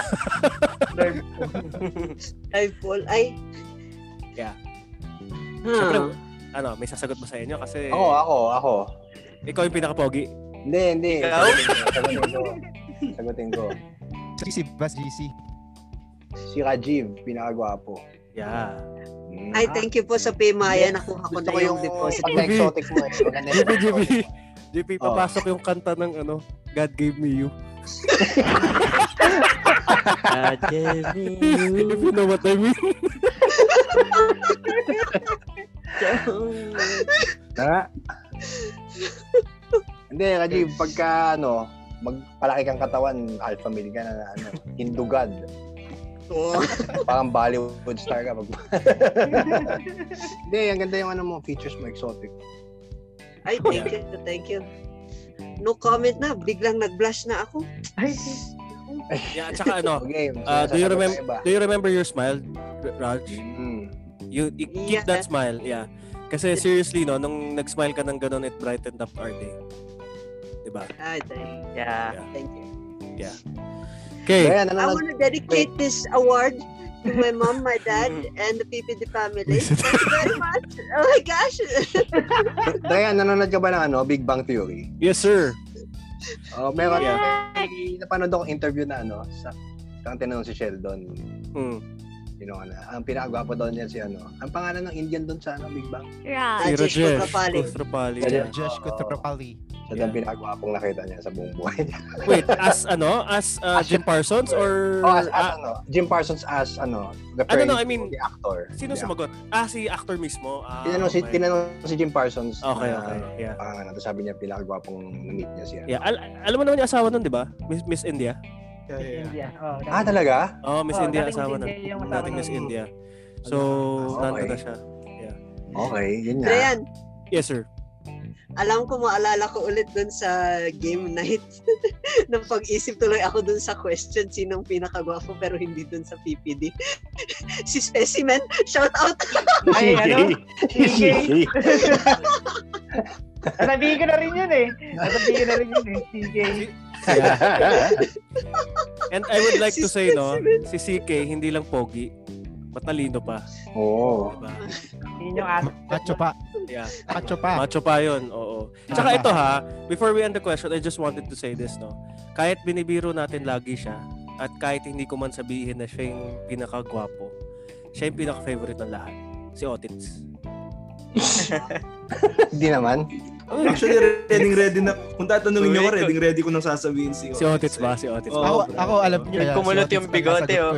I: Live poll? Ay.
B: Yeah. Siyempre, may sasagot ba sa inyo? Kasi...
H: Ako.
B: Ikaw yung pinaka-pogi?
H: Hindi.
B: Ikaw?
H: Sagutin ko.
D: GC, Bas GC.
H: Si Rajiv, pinakagwapo.
B: Yeah.
I: Ay, thank you po sa Paymaya. Nakuha ko na yung deposit.
H: Pag-exotic mo
B: JP, papasok yung kanta ng God Gave Me You.
E: God gave me you.
B: If you know what I mean.
H: Hindi, Rajiv, pagka magpalaki kang katawan, alpha male ka na Hindu God. Parang Bollywood star ka. Hindi, ang ganda yung features mo, exotic.
I: Ay, thank you. No comment na, biglang nag-blush na ako.
B: Yeah, at saka do you remember your smile, Raj? You keep that smile, yeah. Kasi seriously, nung nag-smile ka ng ganun, it brightened up our day. Diba?
I: Ay, thank you.
E: Yeah.
I: Thank you.
B: Yeah. Okay.
I: I want to dedicate this award to my mom, my dad, and the PPD family. Thank you very much. Oh my gosh.
H: Dayan, nanonood ka ba ng Big Bang Theory?
B: Yes, sir.
H: Meron napanood ako interview na kang tinanong si Sheldon. Ang pinakagwapo daw niya si ang pangalan ng Indian doon sa Big Bang?
B: Si Rajesh Kuthrapali.
H: Siya ang pinakagwapong nakita niya sa buong buhay niya.
B: Wait, as Jim Parsons or
H: Jim Parsons as referring to the actor.
B: Sino sumagot? Si actor mismo.
H: Tinanong si Jim Parsons.
B: Okay. Yeah.
H: Sabi niya pinakagwapong na-meet niya siya.
B: Yeah, alam mo naman yung asawa nun, 'di ba? Miss India.
C: India.
H: Talaga?
B: Miss India asawa nun. Dating Miss India. So, nandun na siya. Yeah.
H: Okay, yun nga.
I: Brian.
B: Yes, sir.
I: Alam ko, maalala ko ulit dun sa game night. Nang pag-isip tuloy ako dun sa question, sinong pinakagwapo pero hindi dun sa PPD. Si Specimen, shout out!
C: Ay, ano? CK. Nasabihin ko na rin yun eh. CK.
B: And I would like to say, no, si CK, hindi lang pogi, matalino pa.
H: Oo.
B: Diba?
C: Yun yung aspect.
D: Macho pa.
B: Yeah.
D: Macho pa
B: yun, oo. Tsaka ito ha, before we end the question, I just wanted to say this, no. Kahit binibiro natin lagi siya, at kahit hindi ko man sabihin na siya yung pinakagwapo, siya yung pinaka-favorite ng lahat. Si Otits.
H: Hindi naman.
F: Actually, ready na. Kung tatanungin niyo ko, ready ko nang sasabihin si Otits.
B: Si Otits ba? Si Otits.
D: Ako alam niyo.
E: Kumulot yung bigote, oh.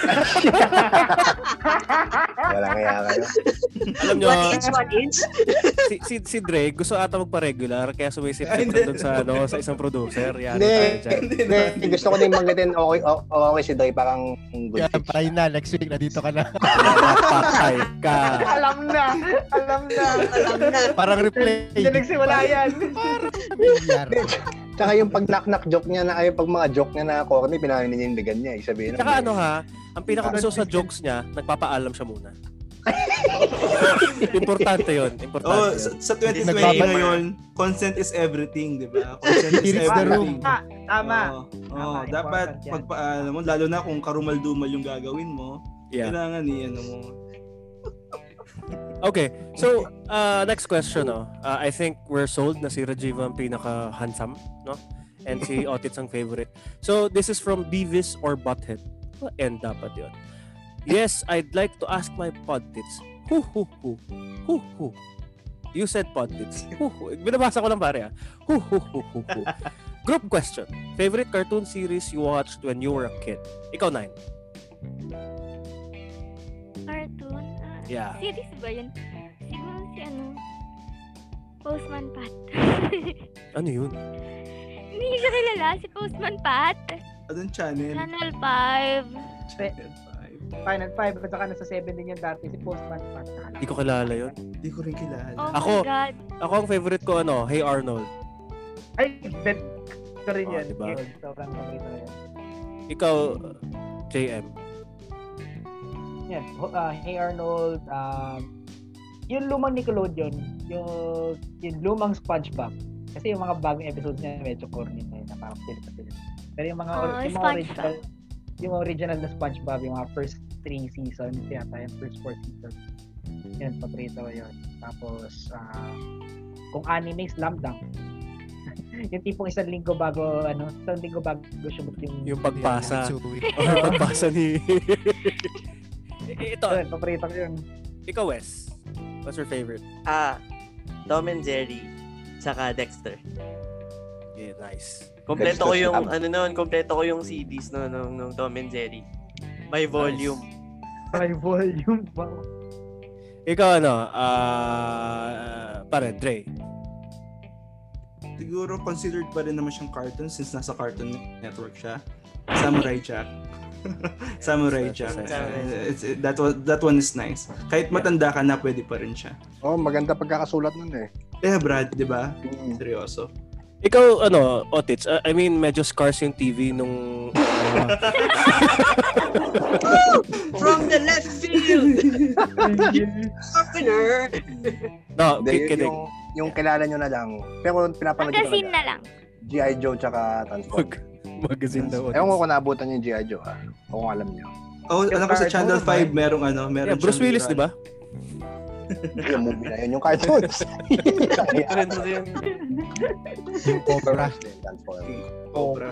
H: Walang kaya kayo.
B: Alam niyo,
I: 1 inch.
B: si Dre, gusto ata magpa-regular, kaya sumisip-sip na doon sa isang producer. Yan.
H: Hindi. Gusto ko din magitin. Okay si Dre, parang good.
D: Yan, patay na. Next week, nandito ka na.
B: Patay ka.
C: Alam na.
D: Parang replay.
C: Wala yan.
H: Tsaka yung pag knock-knock joke niya na pag mga joke niya na corny, pinaninindigan niya. Isabihin
B: tsaka ano ha, ang pinakagusto sa jokes niya, nagpapaalam siya muna. Importante yun. Importante yun.
F: Sa 2020 ngayon, consent is everything, di ba? Consent is everything.
C: Tama.
F: Dapat pagpaalam mo, lalo na kung karumal-dumal yung gagawin mo, kailangan mo.
B: Okay, so next question, no. I think we're sold na si Rajiv ang pinaka-handsome, no? And si Otits ang favorite. So this is from Beavis or Butthead. And dapat yun. Yes, I'd like to ask my podtits. Who. You said podtits. Who. Binabasa ko lang pare. Who. Group question. Favorite cartoon series you watched when you were a kid? Ikaw, 9.
G: Cartoon?
B: Yeah.
G: Series ba yun? Siguro si Postman Pat.
B: Ano yun?
G: Hindi siya kilala, si Postman Pat.
F: Anong channel?
G: Channel 5.
C: Final 5 at saka nasa 7 din yan dati, si Postman Pat.
B: Hindi ko kilala yun.
F: Hindi ko rin kilala.
G: Oh my God.
B: Ako ang favorite ko, Hey Arnold.
C: Ay, bet ko rin yan.
B: Diba?
C: Sobrang paborito yan.
B: Ikaw, JM.
C: Yes, Hey Arnold, yung lumang Nickelodeon, yung lumang SpongeBob. Kasi yung mga bagong episodes niya medyo corny na yun, na parang sila. Pero yung mga original na SpongeBob, yung mga first 3 seasons, yata yung first 4 seasons. Yan, paborito ko yun. Tapos, kung anime, Slam Dunk. Yung tipong isang linggo bago shoot yung
B: pagpasa. Yung pagpasa ni... Ito.
C: Paborito ko yun.
B: Ikaw, Wes. What's your favorite?
E: Tom and Jerry. Tsaka Dexter.
B: Yeah, nice.
E: Kompleto ko yung, kompleto ko yung CDs nung Tom and Jerry. By volume.
B: Nice.
C: By volume.
B: Ikaw, pare, Dre.
F: Siguro considered pa rin naman siyang cartoon since nasa Cartoon Network siya. Samurai Jack. Samurai Jack. That one is nice. Kahit matanda ka na, pwede pa rin siya.
H: Maganda pagkakasulat nun eh.
F: Brad, di ba? Seryoso.
B: Ikaw, Otits, I mean, medyo scarce yung TV nung...
I: From the left field! Opener!
B: No, kidding.
H: Yung kilala nyo na lang. Pero pinapanood ko
G: Magazine na lang.
H: G.I. Joe tsaka Transformers.
B: Magazine daw.
H: Ewan ko kung naabutan yung G.I. Joe kung alam nyo.
F: Alam ko sa Channel 5 merong
B: meron Bruce Willis, di ba?
H: Yung movie na yun, yung cartoons.
D: Yung Cobra.
F: Cobra.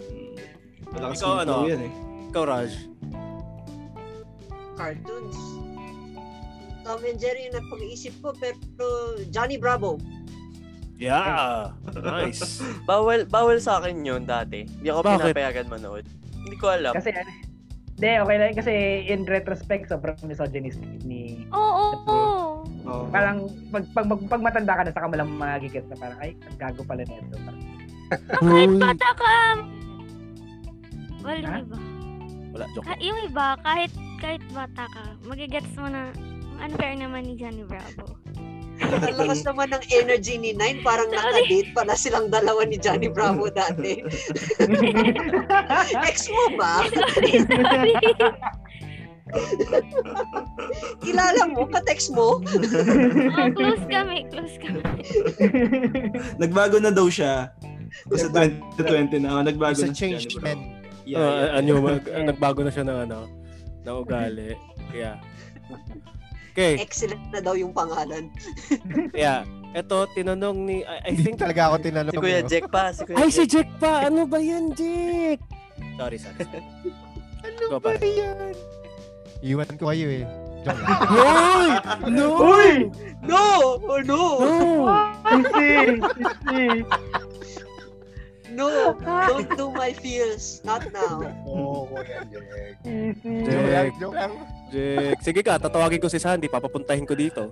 B: Ikaw, Ikaw, Raj.
I: Cartoons. Tom and Jerry yung napag-iisip ko, pero Johnny Bravo.
B: Yeah. Nice.
E: Bawal sa akin yun dati. Hindi ako pinapayagan manood. Hindi ko alam.
C: Kasi okay lang. Kasi in retrospect, sobrang misogynistic ni...
G: Oo.
C: Parang pag matanda ka na, saka mo lang magigit na parang, ay, ang gago pala nito.
G: Kahit bata ka. Well, yung iba.
B: Wala, joke.
G: Yung iba, kahit bata ka, magigets mo na, unfair naman ni Johnny Bravo.
I: Ang lakas naman ng energy ni Nine. Parang naka-date pala silang dalawa ni Johnny Bravo dati. Ex mo ba? Kilala mo? Ka-text mo?
G: Close kami.
F: Nagbago na daw siya. Kasi 2020 na. Nagbago na siya.
D: Changed man.
B: Nagbago na siya ng ugali. Yeah. Okay.
I: Excellent na daw yung pangalan.
B: Yeah. Ito, tinanong ni... I think
D: talaga ako tinanong.
E: Si Kuya Jack pa.
B: Si Jack pa. Ano ba yan, Jack? Sorry.
D: Ano ba yan? Iwan ko kayo eh.
B: Hoy! No!
I: Hoy! No! Oh, no! No! Don't do my feels. Not now.
H: Kuya Jack.
D: Joke lang.
B: Jack. Sige ka, tatawagin ko si Sandy. Papapuntahin ko dito.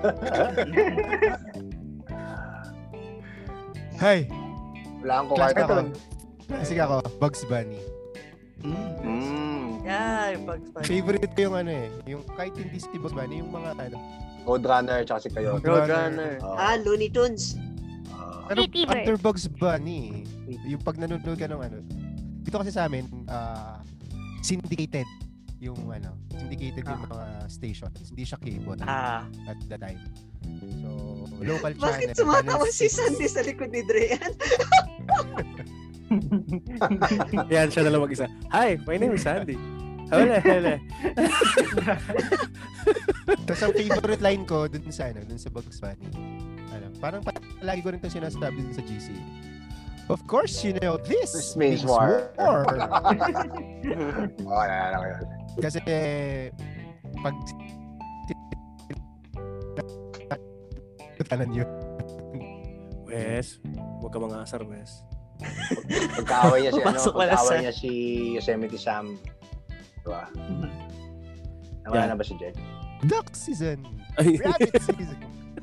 H: Hi. Wala akong kuwarta doon.
D: Sige ako, Bugs Bunny.
E: Yeah, yung Bugs Bunny.
D: Favorite ko yung yung kahit hindi si Bugs Bunny, yung mga
H: Roadrunner tsaka si Coyote.
E: Roadrunner.
I: Looney Tunes.
D: Under Bugs Bunny, yung pag nanonood ka ng dito kasi sa amin, syndicated yung syndicated yung mga stations. Hindi siya cable at the time. So, local channel.
I: Bakit sumatawa si Sandy sa likod ni Drean?
B: Yan, siya na lang mag-isa. Hi, my name is Sandy. Hele.
D: Tapos ang favorite line ko dun sa Bugs Bunny. Parang lagi ko rin ito sinasabi dun sa GC. Of course, you know, this
H: means war.
D: Kasi pag tanan yun.
B: Wes, huwag ka mga asar, Wes.
H: Pagkaaway niya si Yosemite Sam. Diba? Nawala na ba si Jack?
D: Duck season. Rabbit season.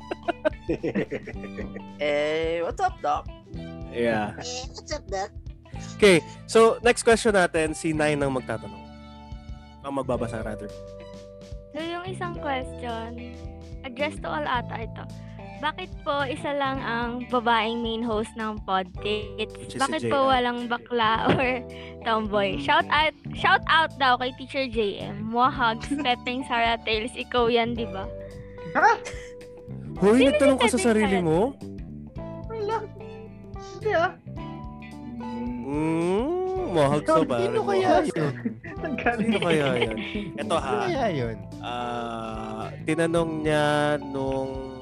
E: What's up, Doc?
B: Yeah.
I: What's up, Doc?
B: Okay, so next question natin, si Nine ang magtatanong. Ang magbabasa rather.
G: So yung isang question, addressed to all ata ito. Bakit po isa lang ang babaeng main host ng podcast? Bakit po walang bakla or tomboy? Shout out daw kay Teacher JM. Wahags, Pepeng, Sarah Tales. Ikaw yan, di ba?
C: Ha?
B: Hoy, nagtanong ka sa sarili mo?
C: Wala. Hindi
B: Wahags so ba?
D: Sino kaya yun?
B: Sino kaya yan? Ito ha.
D: Sino kaya yun?
B: Tinanong niya nung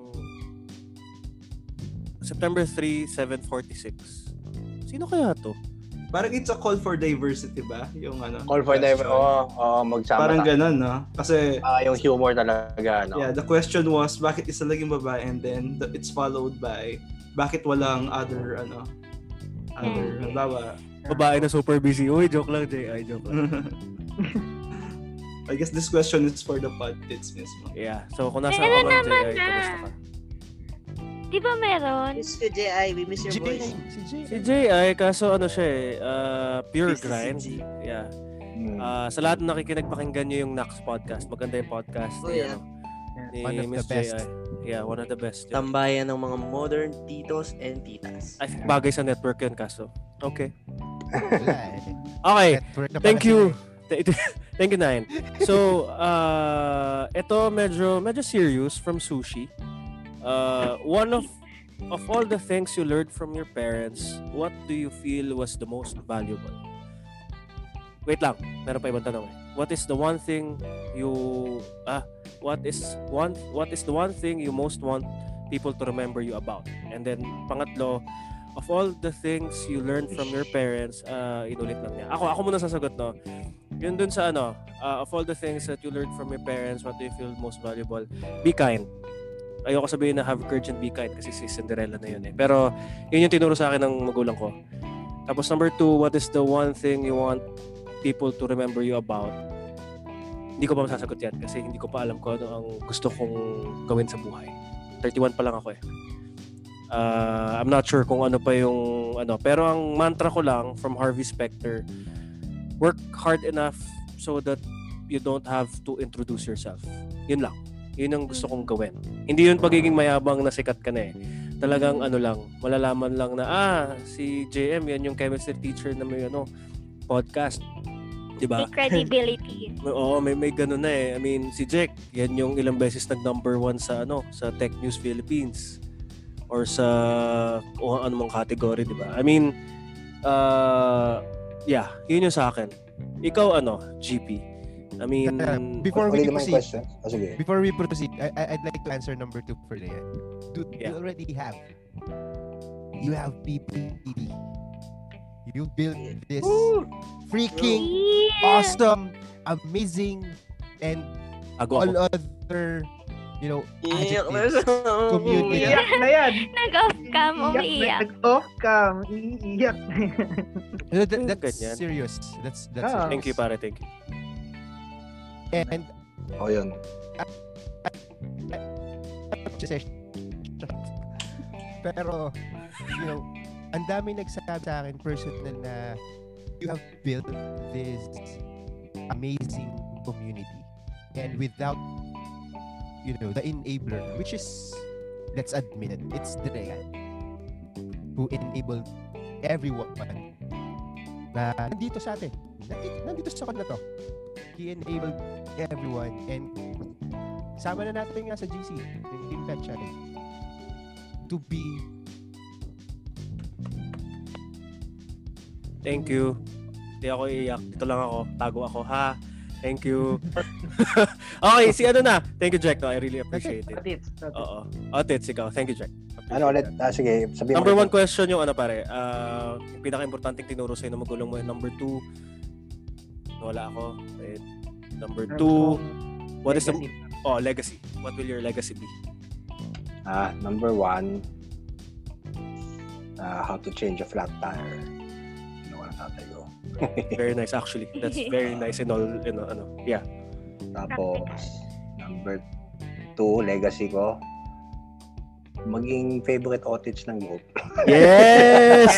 B: September 3, 7:46. Sino kaya to?
F: Parang it's a call for diversity ba? Yung
H: Call for diversity. Magsama.
F: Parang ganun, no? Kasi
H: yung humor talaga, no?
F: Yeah, the question was bakit isa lang yung babae, and then it's followed by bakit walang other halimbawa,
B: babae na super busy. Uy, joke lang, Jay. Joke lang.
F: I guess this question is for the podtits mismo.
B: Yeah. So kung nasa ako man, Jay, kamusta ka?
G: Di ba meron?
I: Miss you, J.I. We miss your voice.
B: Si J.I. kaso siya pure grind. Yeah. Sa lahat ng nakikinig, pakinggan nyo yung Nax podcast. Maganda yung podcast. Ni
D: One of
B: Miss
D: the best.
B: J.I. Yeah, one of the best.
E: Tambayan ng mga modern titos and titas.
B: I think bagay sa network yun, kaso. Okay.
D: Okay.
B: Thank you. Thank you, Nine. So, ito medyo serious from Sushi. One of all the things you learned from your parents, what do you feel was the most valuable? Wait lang, meron pa ibang tanong. What is the one thing you what is the one thing you most want people to remember you about? And then pangatlo, of all the things you learned from your parents, inulit lang niya. Ako muna sasagot, no. Yun dun sa of all the things that you learned from your parents, what do you feel most valuable? Be kind. Ayoko sabihin na have courage and be kind kasi si Cinderella na yun eh. Pero yun yung tinuro sa akin ng magulang ko. Tapos number 2, what is the one thing you want people to remember you about? Hindi ko pa masasagot yan kasi hindi ko pa alam kung ano ang gusto kong gawin sa buhay. 31 pa lang ako eh. I'm not sure kung ano pa yung pero ang mantra ko lang from Harvey Specter, work hard enough so that you don't have to introduce yourself. Yun lang. Yun ang gusto kong gawin. Hindi yun pagiging mayabang na sikat ka na eh. Talagang ano lang, malalaman lang na si JM yan yung chemistry teacher na may podcast. Diba?
G: May credibility.
B: Oo, may ganun na eh. I mean, si Jack, yan yung ilang beses nag-number 1 sa sa Tech News Philippines or sa o anumang category, diba? I mean, yeah, yun yung sa akin. Ikaw GP. I mean,
H: before we
D: proceed, I'd like to answer number 2 for Leia. You already have. You have PPD. You built this freaking awesome, amazing, and all other, adjectives. Community.
C: Iiyak na yan.
G: Nag-off cam, umiiyak.
C: Nag-off cam, iiyak na yan.
D: That's serious. That's
B: Thank you, pare. Thank you.
D: And
H: yun.
D: Pero, ang dami nagsasabi sa akin personal na you have built this amazing community, and without the enabler, which is, let's admit it, it's Dreyan who enabled everyone na nandito sa atin, nandito sa kanila to. He enabled everyone, and sama na natin nga sa GC, yung Team Pet Challenge, to be.
B: Thank you. Hindi ako iiyak. Dito lang ako. Tago ako, ha? Thank you. Okay, si na. Thank you, Jack. I really appreciate it. Oo. Tits, ikaw. Thank you, Jack.
H: Ulit? Sige, sabihin
B: Number 1 question yung pare. Yung pinaka-importanting tinuro sa'yo na magulong mo yung number 2. Wala ako. Number 2. What is the... legacy. What will your legacy be?
H: Number 1, how to change a flat tire.
B: Very nice, actually. That's very nice and all, yeah.
H: Tapos, number 2, legacy ko, maging favorite outage ng group.
B: Yes!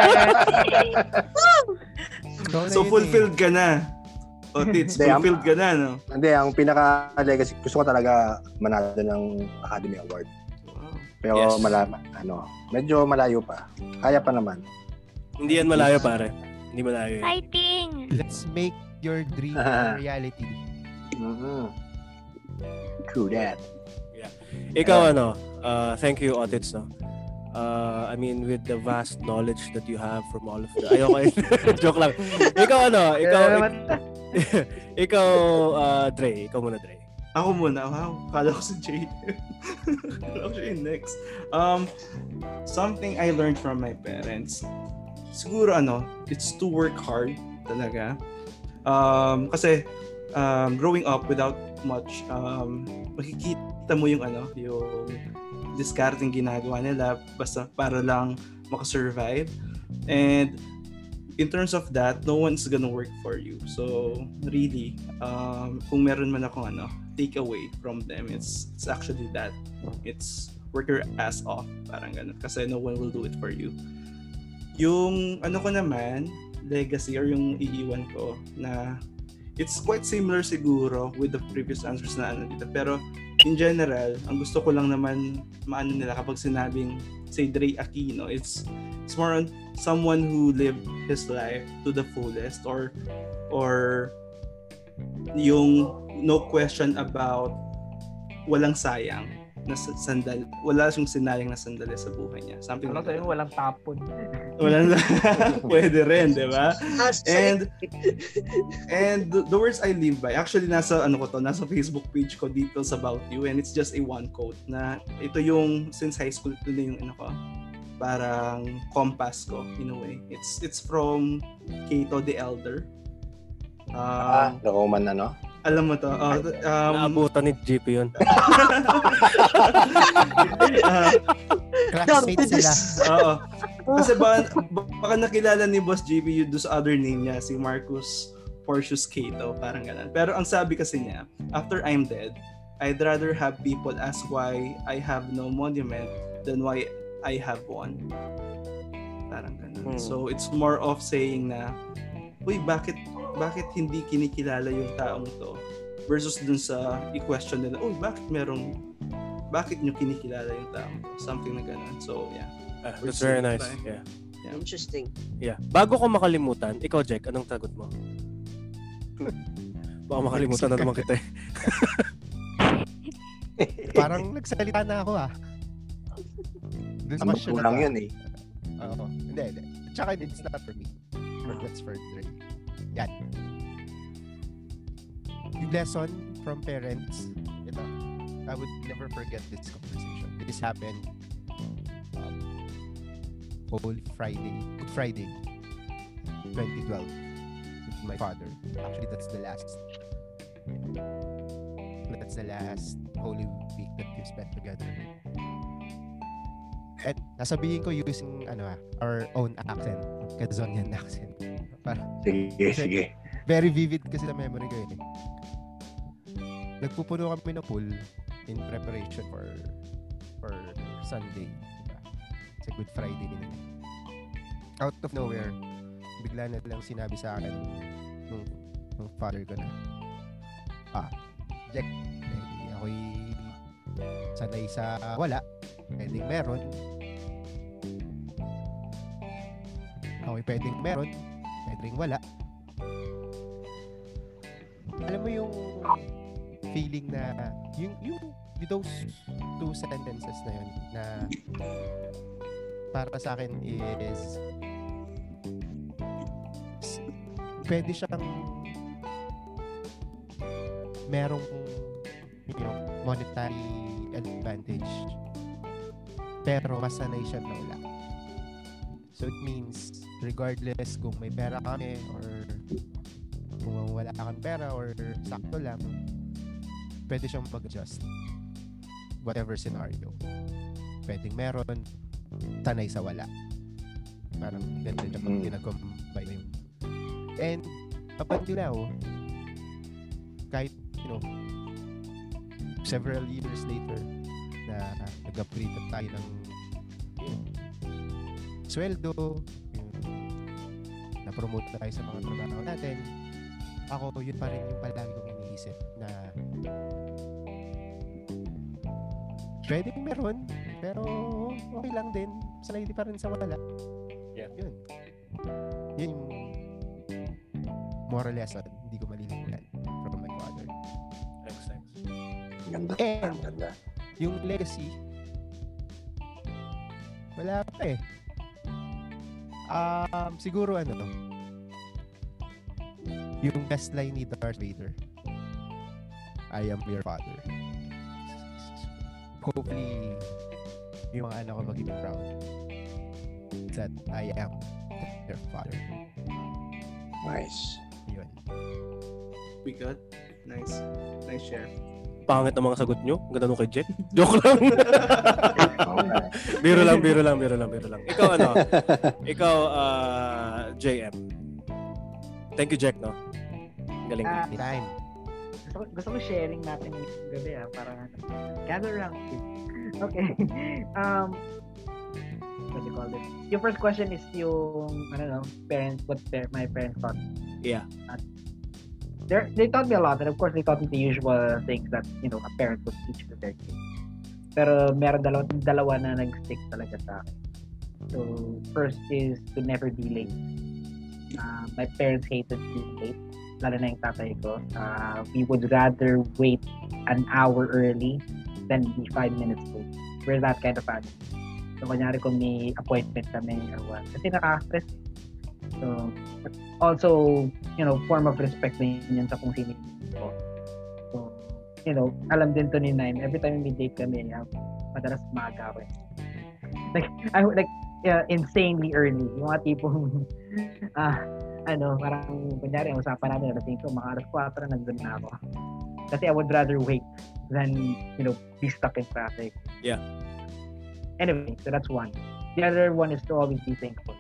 F: So, fulfilled ka na. Outage, fulfilled ka na, no?
H: Hindi, ang pinaka-legacy, gusto ko talaga manalo ng Academy Award. Pero medyo malayo pa. Kaya pa naman.
B: Hindi yan malayo, pare. Hindi malayo.
G: Fighting!
D: Let's make your dream a reality.
H: True that.
B: Yeah. Ikaw, thank you, Otits, no? I mean, with the vast knowledge that you have from all of the... Joke lang. Ikaw, ikaw, Dre. Ikaw muna, Dre.
F: Ako muna. Wow. Kala ko si Jay. Kala ko siya next. Something I learned from my parents. Siguro it's to work hard talaga. Kasi growing up without much, makikita mo yung discarding ginagawa nila basta para lang makasurvive. And in terms of that, no one's gonna work for you. So really, kung meron man akong takeaway from them, it's actually that. It's work your ass off, parang ganun. Kasi no one will do it for you. Yung ko naman, legacy or yung iiwan ko na it's quite similar siguro with the previous answers na dito. Pero in general, ang gusto ko lang naman maano nila kapag sinabing say Dre Aquino, it's more on someone who lived his life to the fullest or yung no question about walang sayang na sandal, wala siyang sinayang na sandali sa buhay niya. Something like that.
C: Walang tapon.
F: Walang pwede rin, di ba? And the words I live by, actually nasa nasa Facebook page ko, Details About You, and it's just a one quote na ito yung since high school, ito na yung parang compass ko in a way. It's from Cato the Elder.
H: The Roman
F: Alam mo to.
B: Naabutan ni JP yun.
D: Classmates sila.
F: Oo. Kasi baka nakilala ni Boss JP yung dos other name niya, si Marcus Porcius Cato, parang ganun. Pero ang sabi kasi niya, after I'm dead, I'd rather have people ask why I have no monument than why I have one. Parang ganun. So it's more of saying na, uy, bakit hindi kinikilala yung taong to versus dun sa i-question nila, bakit merong bakit nyo kinikilala yung tao? Something na ganun. So, yeah.
B: That's very nice. Yeah.
I: Interesting.
B: Yeah. Bago ko makalimutan, ikaw, Jack, anong tagot mo? Baka makalimutan na naman kita eh.
D: Parang nagsalita na ako Doon sa question
H: na yun eh.
D: Oo. Hindi. Tsaka it's not for me. That's for Dre. Yan. Yung lesson from parents, ito, I would never forget this conversation. This happened Good Friday 2012 with my father. Actually, that's the last Holy Week that we spent together. At nasabihin ko using our own accent, Quezonian accent.
H: Sige.
D: Very vivid kasi sa memory ko eh. Nagpupuno kami ng pool in preparation for Sunday. Diba? It's a Good Friday din. Out of nowhere, bigla na lang sinabi sa akin ng father ko na, Jack, ako'y sanay sa wala. Pwedeng meron. Ako'y pwedeng meron. Pwedeng wala. Alam mo yung feeling na yung those two sentences na yun na para sa akin is pwede siyang merong monetary advantage pero masanay siya na wala. So it means regardless kung may pera kami or kung wala kang pera or sakto lang, pwede siyang mag-adjust whatever scenario. Pwedeng meron, sanay sa wala. Parang ganda na pag ginag-combine na yun. And up until now, kahit several years later na nag-upgrade tayo ng sweldo, na-promote na tayo sa mga trabaho natin, ako yun pa rin yung palagi kong iniisip na pwedeng meron, pero okay lang din. Sanay di pa rin sa wala.
B: Yeah.
D: Yun yung moral lesson. Hindi ko malilimutan from my father.
B: Thanks.
H: Ganda.
D: And
H: ganda.
D: Yung legacy, wala pa eh. Siguro yung best line ni Darth Vader, I am your father. Hopefully yung mga anak ko magiging proud that I am their father.
H: Nice.
D: Yun.
F: We got nice share.
B: Pangit ang mga sagot nyo. Ganda nung kay Jack. Joke lang. Biro lang. Ikaw Ikaw, JM. Thank you, Jack, no? Galing.
D: Time.
C: Gusto ko sharing natin yung gabi para gather around. Okay. What do you call this? Your first question is yung parents, what my parents thought.
B: Yeah.
C: They taught me a lot, and of course they taught me the usual things that a parent would teach to their kids. Pero meron dalawa na nag-stick talaga sa akin. So first is to never be late. My parents hated being late. Lalo na yung tatay ko. We would rather wait an hour early than be 5 minutes late. We're that kind of family. So, kunyari kung may appointment kami or what. Kasi nakaka-stress. So, also, form of respect na yun sa kung sino ko. So, alam din to ni Nine. Every time may date kami, madalas maaga ako. Insanely early. Yung mga tipong parang kunyari ang usapan namin na ko mga alas 4 na nandun na ako. Kasi I would rather wait than be stuck in traffic.
B: Yeah.
C: Anyway, so that's one. The other one is to always be thankful.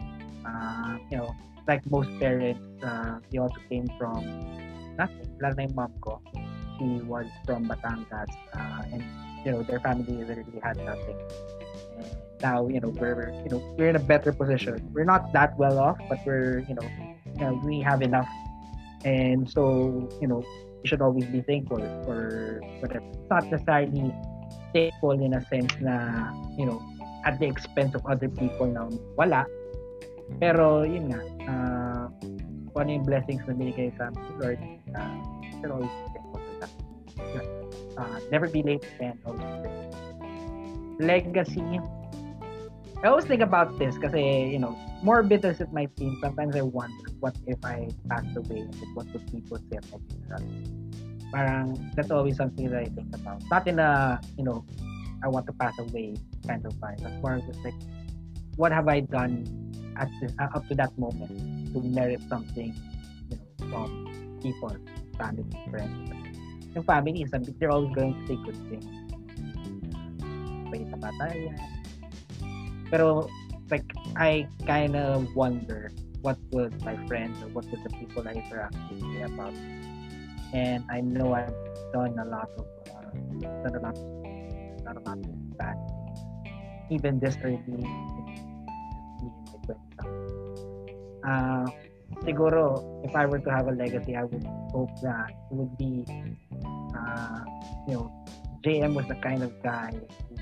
C: Like most parents, they also came from nothing. Lalo na yung mom ko. She was from Batangas, and their family literally had nothing. And now we're in a better position. We're not that well off, but we're we have enough, and so you should always be thankful for whatever. It's not necessarily thankful in a sense na, you know, at the expense of other people na wala. Pero, yun nga, kung ano yung blessings na binigay sa Lord, should always be thankful for that. Never be late and always be thankful. Legacy. I always think about this kasi, you know, morbid as it might seem, sometimes I wonder, what if I passed away? What would people say of my funeral? Parang, that's always something that I think about. Not in a, you know, I want to pass away kind of vibe, but more just like, what have I done at this, up to that moment to merit something, you know, from people, family, friends. Yung family, they're always going to say good things. Pwede sa bata yan. Pero, like, I kind of wonder what would my friends or what would the people I interact with say about me. And I know I've done a lot of bad things. Even this early in my 20s. Siguro, if I were to have a legacy, I would hope that it would be, you know, JM was the kind of guy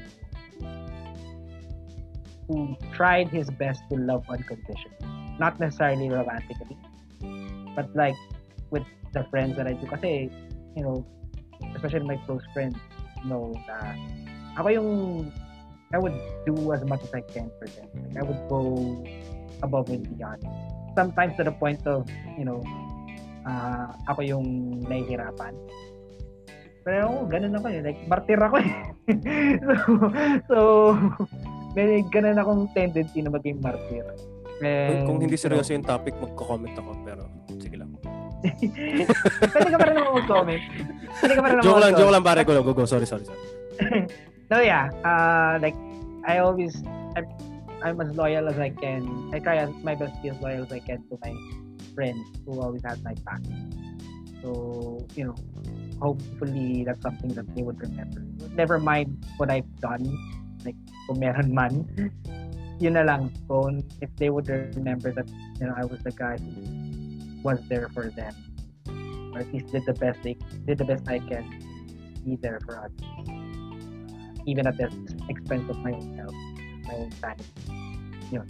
C: who tried his best to love unconditionally. Not necessarily romantically, but like with the friends that I do. Kasi, you know, especially my close friends know that I would do as much as I can for them. Like, I would go above and beyond. Sometimes to the point of, you know, ako yung nahihirapan. Pero ganun ako eh. Like, martir ako eh. so may ganun akong tendency na maging martir. And,
B: kung hindi seryoso yung topic, magko-comment ako. Pero, sige lang.
C: Pwede ka pa rin ako mag-comment.
B: Joke lang pare ko. Go. Sorry.
C: No, yeah. Like, I'm as loyal as I can. I try my best to be as loyal as I can to my friends who always have my back. So, you know, hopefully that's something that they would remember. Never mind what I've done. Like, kung meron man, yun na lang. Kung if they would remember that, you know, I was the guy who was there for them, or at least did the best I can be there for others, even at the expense of my own health, my own sanity. Yun.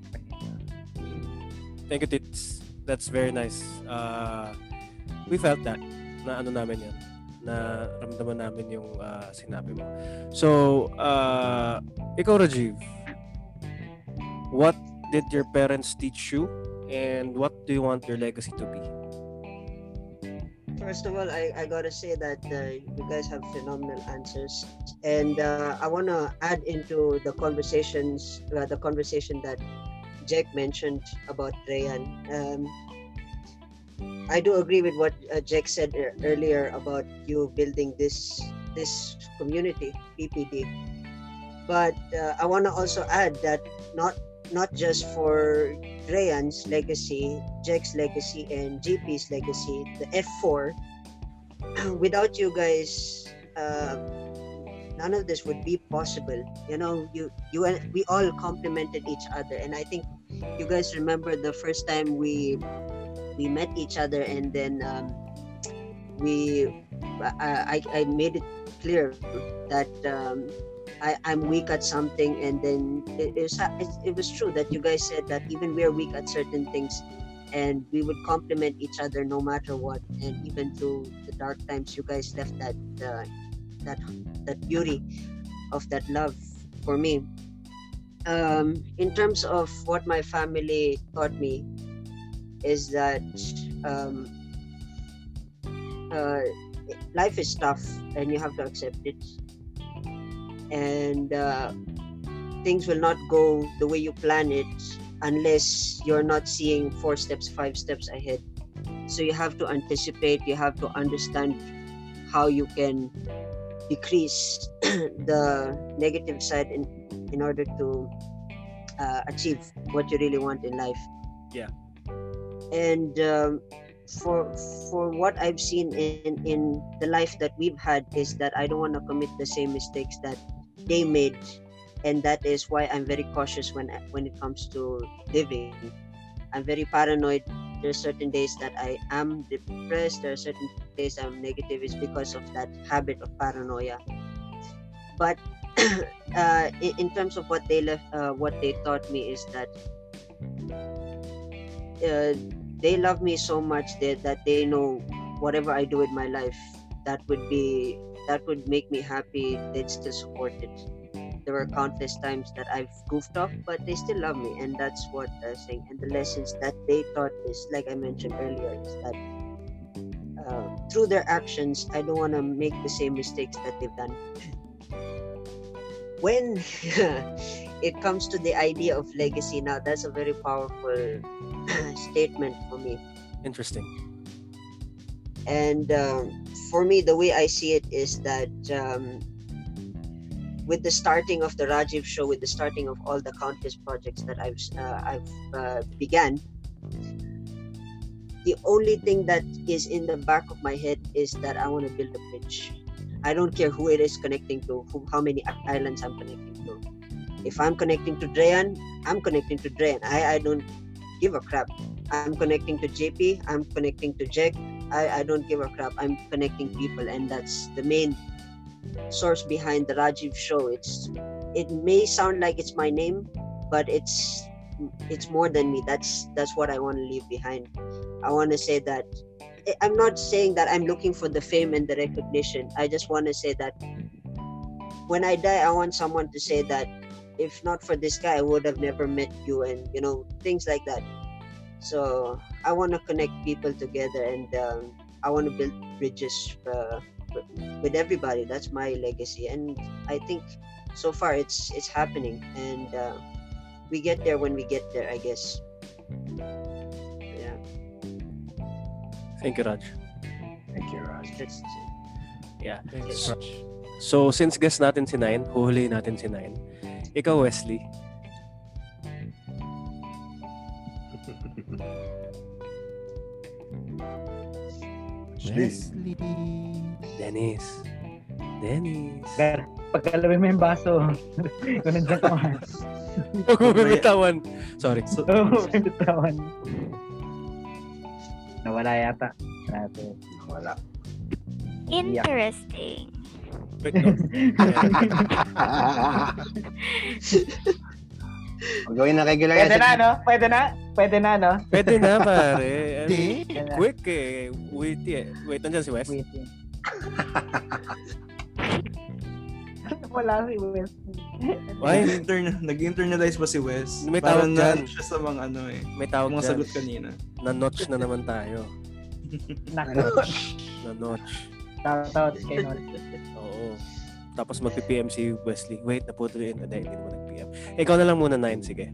B: Thank you, Tits. That's very nice. We felt that na ano namin yan, na ramdaman namin yung sinabi mo. So, ikaw Rajiv, what did your parents teach you and what do you want your legacy to be?
I: First of all, I gotta say that you guys have phenomenal answers, and I wanna add into the conversation that Jack mentioned about Rayan. I do agree with what Jack said earlier about you building this community, PPD. But I want to also add that not just for Rayan's legacy, Jack's legacy, and GP's legacy, the F4, without you guys, none of this would be possible. You know, you and we all complemented each other, and I think you guys remember the first time we met each other, and then I made it clear that I'm weak at something, and then it was true that you guys said that even we're weak at certain things, and we would complement each other no matter what, and even through the dark times, you guys left that beauty of that love for me. In terms of what my family taught me, is that life is tough and you have to accept it, and things will not go the way you plan it unless you're not seeing 4 steps, 5 steps ahead. So you have to anticipate, you have to understand how you can decrease the negative side in order to achieve what you really want in life.
B: Yeah.
I: And for what I've seen in the life that we've had is that I don't want to commit the same mistakes that they made, and that is why I'm very cautious when it comes to living. I'm very paranoid. There are certain days that I am depressed. There are certain days I'm negative. It's because of that habit of paranoia. But in terms of what they taught me is that they love me so much that they know whatever I do in my life, that would make me happy, they'd still support it. There were countless times that I've goofed off, but they still love me, and that's what I'm saying. And the lessons that they taught is, like I mentioned earlier, is that through their actions, I don't want to make the same mistakes that they've done. When it comes to the idea of legacy, now that's a very powerful statement for me.
B: Interesting.
I: And for me, the way I see it is that with the starting of the Rajiv Show, with the starting of all the countless projects that I've began, the only thing that is in the back of my head is that I want to build a bridge. I don't care who it is connecting to, how many islands I'm connecting to. If I'm connecting to Dreyan, I'm connecting to Dreyan. I don't give a crap. I'm connecting to JP, I'm connecting to Jack. I don't give a crap. I'm connecting people, and that's the main source behind the Rajiv Show. It may sound like it's my name, but it's more than me. That's what I want to leave behind. I want to say that I'm not saying that I'm looking for the fame and the recognition. I just want to say that when I die, I want someone to say that if not for this guy, I would have never met you, and things like that. So I want to connect people together, and I want to build bridges with everybody. That's my legacy, and I think so far it's happening, and we get there when we get there, I guess. Yeah.
B: Thank you, Raj.
H: Thank you, Raj.
B: Yeah. So since guest natin si Nine, huhulihin natin si Nine. Ikaw, Wesley.
D: Wesley.
B: Dennis.
C: Pagkalawin mo yung baso. Kung nandiyan ka man.
B: Huwag mo bibitawan. Sorry.
C: Bibitawan. Nawala yata.
H: Nawala.
G: Interesting.
B: Wait, no.
H: Gawin na regular.
C: Pwede na, no? Pwede na,
B: pare. Quick eh. Wait, nandiyan si Wes?
C: Wala si Wes.
B: Why?
F: Nag-internalize ba si Wes?
B: May tawag dyan.
F: Siya sa mga
B: May tawag
F: mga
B: dyan.
F: sagot kanina.
B: Na-notch na naman tayo.
C: Na-notch. Shoutout kay Notch.
B: Oo. Tapos magpi-PM si Wesley. Wait, naputol yun. Hindi mo nag-PM. Ikaw na lang muna, Nine. Sige.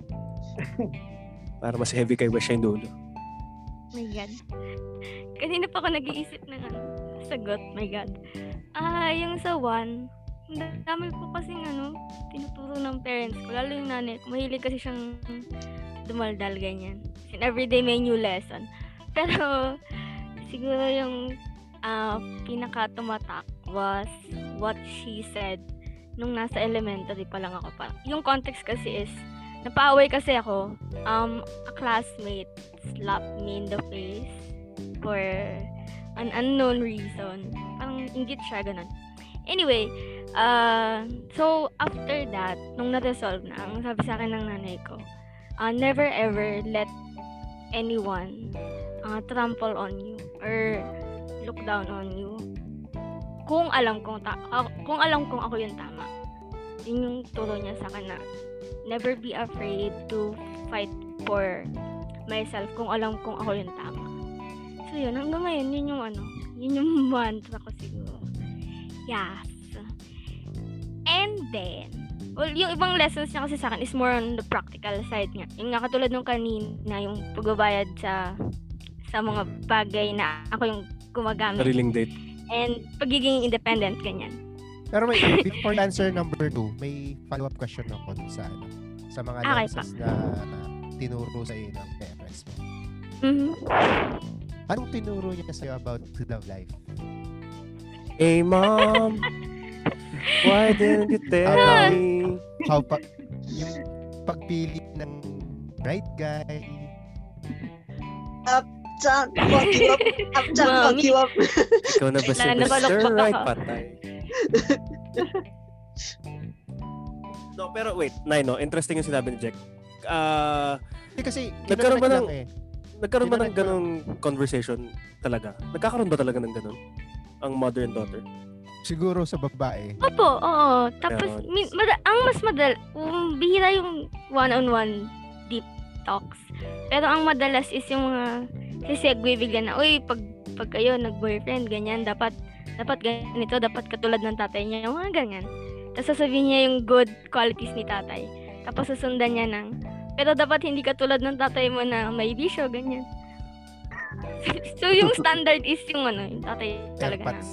B: Para mas heavy kay Wes yung dulo.
G: My God. Kanina pa ako nag-iisip ng sagot. My God. Yung sa one, dami po kasing tinuturo ng parents ko. Lalo yung nanay ko. Mahilig kasi siyang dumaldal, ganyan. And everyday may new lesson. Pero, siguro yung pinaka-tumatak was what she said nung nasa elementary pa lang ako pa. Yung context kasi is, napaaway kasi ako. A classmate slapped me in the face for an unknown reason. Parang inggit siya, ganun. Anyway, so after that, nung na-resolve na, ang sabi sa akin ng nanay ko, never ever let anyone trample on you or look down on you. Kung alam kong ako yung tama. Yun yung turo niya sa akin na never be afraid to fight for myself kung alam kong ako yung tama. So yun, hanggang ngayon, yun yung mantra ko siguro. Yes. And then, well, yung ibang lessons niya kasi sa akin is more on the practical side nga. Yung nga katulad nung kanina, yung pagbabayad sa mga bagay na ako yung gumagamit.
B: Sariling date.
G: And pagiging independent, ganyan.
D: Pero before answer number 2, may follow-up question ako sa mga lessons na tinuro sa iyo ng parents mo.
G: Mm-hmm.
D: Anong tinuro niya sa'yo about love life?
B: Hey, Mom! Why didn't you tell me?
D: Yung pagpili ng right guy.
I: Uptown, fuck you up. Uptown, fuck you up.
B: Ikaw na ba si Mr. Right Patay? No, pero wait, no, interesting yung sinabi ni Jack.
D: Kasi
B: nagkaroon ba ng ganung conversation talaga? Nagkakaroon ba talaga ng ganun? Ang mother and daughter?
D: Siguro sa babae.
G: Opo, oo. Tapos, ang mas bihira yung one-on-one deep talks. Pero ang madalas is yung mga sisegue bigla na, uy, pag kayo nag-boyfriend, ganyan, dapat ganito, dapat katulad ng tatay niya, yung mga ganyan. Tapos sasabihin niya yung good qualities ni tatay. Tapos susundan niya ng, pero dapat hindi katulad ng tatay mo na may bisyo, ganyan. So yung standard is yung yung tatay talaga na.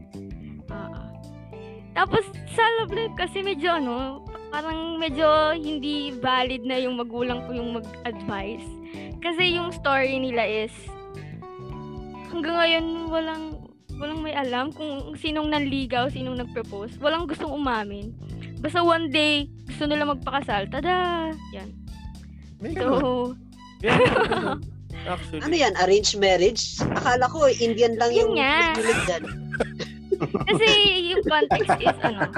G: Tapos sa love life kasi medyo parang medyo hindi valid na yung magulang ko yung mag-advise. Kasi yung story nila is hanggang ngayon walang may alam kung sinong nanligaw, sinong nag-propose. Walang gustong umamin. Basta one day, gusto nila magpakasal. Tada! Yan. So,
E: actually.
I: Ano yan? Arranged marriage? Akala ko, Indian lang yung gulit dyan.
G: Kasi yung context is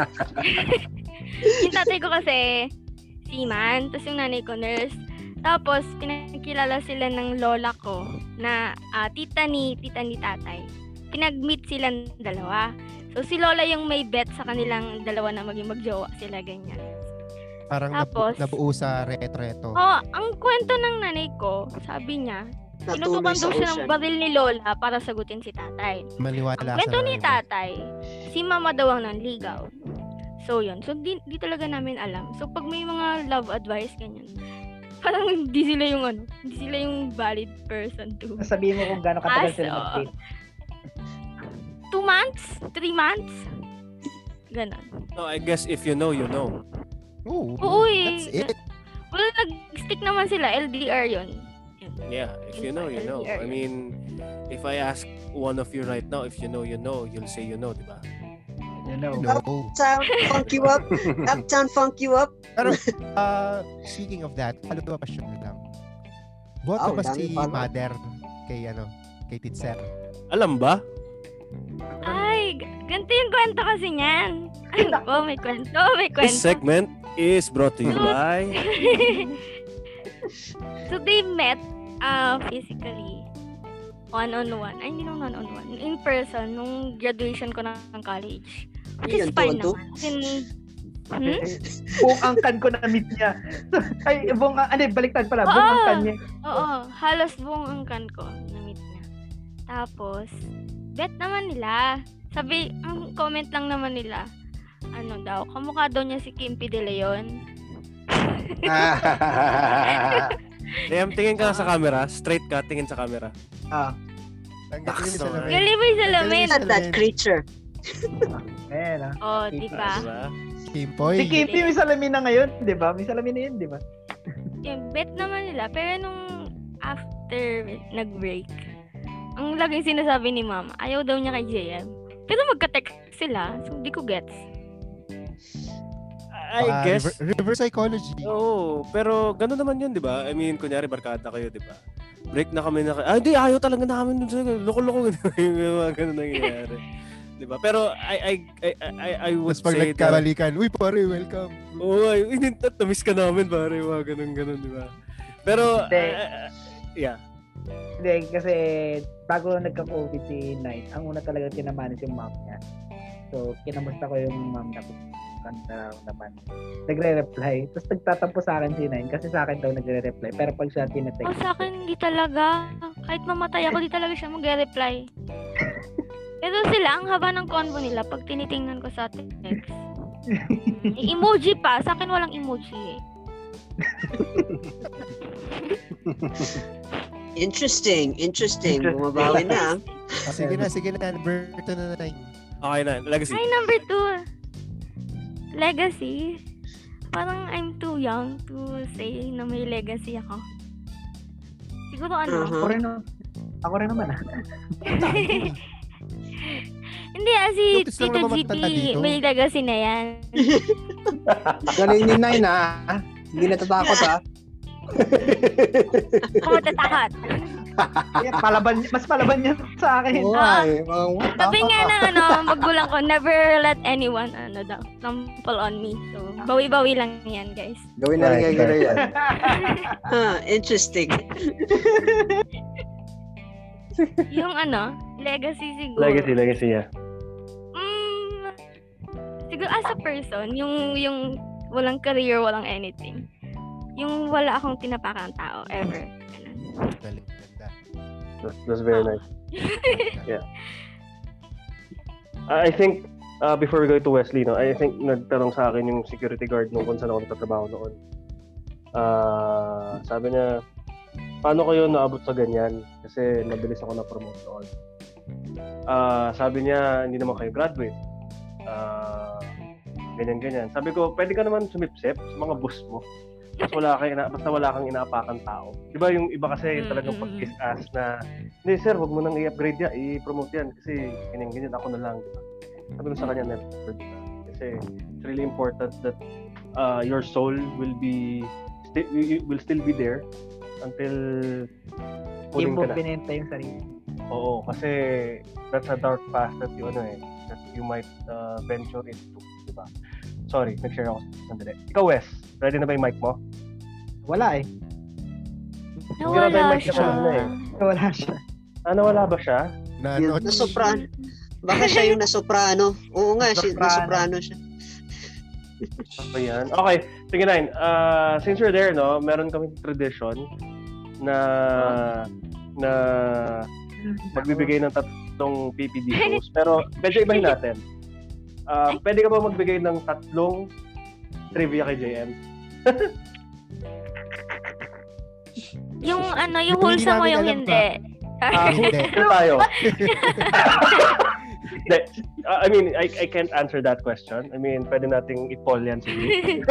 G: yung tatay ko kasi seaman, tapos yung nanay ko nurse. Tapos, pinakilala sila ng lola ko na tita ni tatay. Pinag-meet silang dalawa. So, si lola yung may bet sa kanilang dalawa na maging magjowa sila, ganyan.
D: Parang tapos, nabuo sa retreto.
G: Ang kwento ng nanay ko, sabi niya, tinutukan daw siya ng baril ni lola para sagutin si tatay.
D: Maliwala
G: kwento ni tatay, si mama daw ang nanligaw. So, yun. So, di talaga namin alam. So, pag may mga love advice, ganyan, parang hindi sila yung valid person to.
C: Sabihin mo kung gaano katagal sila mag-date.
G: 2 months? 3 months? Ganon.
B: No, I guess if you know, you know.
G: Oo,
D: that's it.
G: Well, nag-stick naman sila. LDR yun.
B: Yeah, if you know, you know. I mean, if I ask one of you right now, if you know, you know, you'll say you know, diba?
C: You know.
I: Uptown funk you up. Uptown funk you up.
D: Pero, speaking of that, follow-up question lang. Boto ba si mother kay Titser?
B: Alam ba?
G: Ay, ganito yung kwento kasi niyan. May kwento.
B: This segment is brought to you by...
G: So, they met physically one-on-one. Ay, hindi naman one-on-one. In person, nung graduation ko ng college. Which is fine naman.
C: Buong angkan ko na-meet niya. Baliktad pala. Buong angkan niya.
G: Oo, halos buong angkan ko na-meet niya. Tapos, bet naman nila. Sabi, ang comment lang naman nila, kamukha daw niya si Kim P. De Leon.
B: Tingin ka sa camera. Straight ka, tingin sa camera.
G: Gali mo yung salamin.
I: At that creature.
G: Diba?
C: Si Kim P. may salamin na ngayon, diba? May salamin na yun, diba?
G: Yung bet naman nila. Pero nung after nag-break, ang laging sinasabi ni mama, ayaw daw niya kay JM. Pero magka-text sila, so di ko gets.
B: I guess
D: reverse psychology.
B: Oo, pero gano'n naman 'yun, 'di ba? I mean, kunyari barkada kayo, 'di ba? Break na kami hindi ayaw talaga namin dun. Loko-loko yung gano'n nangyayari. 'Di ba? Pero I would
D: say pag nagkabalikan, uy pare, welcome.
B: Oo, na-miss ka namin pare, gano'n, 'di ba? Pero yeah.
C: Hindi, kasi bago nagka-COVID si Knight, ang una talaga tinamanis yung mom niya. So, kinamusta ko yung mom na kanta naman. Nagre-reply. Tapos nagtatampo sa akin si Nine kasi sa akin daw nagre-reply. Pero pag siya tinetext.
G: Sa akin, hindi talaga. Kahit mamatay ako, di talaga siya magre-reply. Pero sila, ang haba ng convo nila pag tinitingnan ko sa text. Emoji pa. Sa akin walang emoji eh.
I: Interesting. Bumabawi na.
D: Sige na. Berto na 9.
B: Okay na. Legacy.
G: Ay, number 2. Legacy. Parang I'm too young to say na may legacy ako. Siguro
C: Ako rin naman.
G: Hindi, si Tito GT may legacy na yan.
H: Galing ni Nine Hindi natatakot
G: Ako matatakot.
C: Mas palaban niya sa akin.
G: Sabi nga ng magulang ko, never let anyone trample on me. So, bawi-bawi lang yan, guys.
H: Gawin na rin kayo yan.
I: Interesting.
G: Yung legacy siguro.
B: Legacy, yeah.
G: Siguro as a person, yung walang career, walang anything. Yung wala akong tinapakang tao, ever.
B: That's very nice. Yeah. I think, before we go to Wesley, no, I think nagtanong sa akin yung security guard nung kung saan ako nagtatrabaho noon. Sabi niya, paano kayo naabot sa ganyan? Kasi mabilis ako na-promote noon. Sabi niya, hindi naman kayo graduate. Ganyan. Sabi ko, pwede ka naman sumipsip sa mga boss mo. Basta wala kang inaapakan tao. Diba yung iba kasi talagang pag-kiss ass na, hindi sir, wag mo nang i-upgrade yan, i-promote yan. Kasi ganyan, ako na lang. Diba? Sabi ko sa kanya, never. Kasi it's really important that your soul will still be there until
C: hindi mo binenta yung sarili.
B: Oo, kasi that's a dark path that you might venture into, diba? Sorry, nag-share ako sandali. Ikaw, Wes, ready na ba yung mic mo?
C: Wala eh.
G: Nawala siya.
C: Nawala siya.
B: Nawala ba siya?
I: Nasoprano. Baka siya yung nasoprano. Oo nga, nasoprano siya.
B: Ayan. Okay, sige Nine. Since you're there, no, meron kaming tradition na magbibigay ng tatlong PPD shows. Pero medyo ibahin natin. Pwede ka ba magbigay ng tatlong trivia kay JM?
G: Yung wholesome mo yung hindi.
B: Hindi tayo. I mean, I can't answer that question. I mean, pwede nating i-poll yan sige.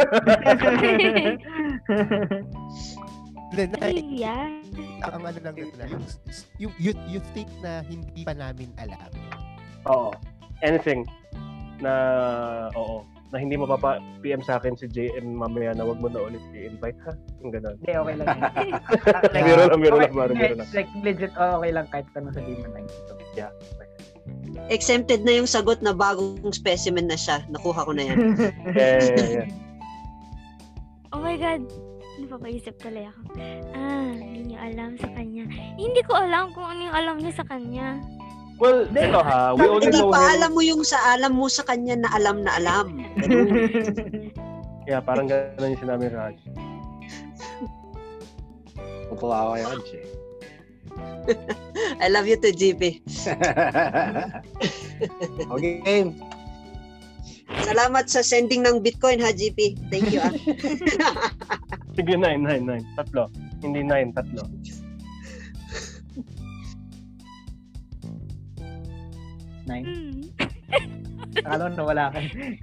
D: Ang lang you think na hindi pa namin alam.
B: Oo. Anything na hindi mo PM sa akin si JM mamaya na wag mo na ulit i-invite ha. Yung ganun.
C: Hindi, okay lang.
B: Meron lang.
C: Like legit, okay lang kahit anong sabihin mo na.
B: Yeah.
I: Exempted na yung sagot na bagong specimen na siya. Nakuha ko na yan.
B: Yeah.
G: Oh my God. Napapaisip tuloy ako. Hindi niyo alam sa kanya. Hindi ko alam kung ano yung alam niya sa kanya.
B: Well, ito ha. We only know him.
I: Alam mo yung alam mo sa kanya na alam na alam.
B: Yeah, parang gano'n yung sinabi Raj.
H: Tutuwa ko yan, Che.
I: I love you too, GP.
H: Okay, game.
I: Salamat sa sending ng Bitcoin ha, GP. Thank you.
B: Sige, 9. Tatlo. Hindi 9, tatlo.
C: Alam na wala ka.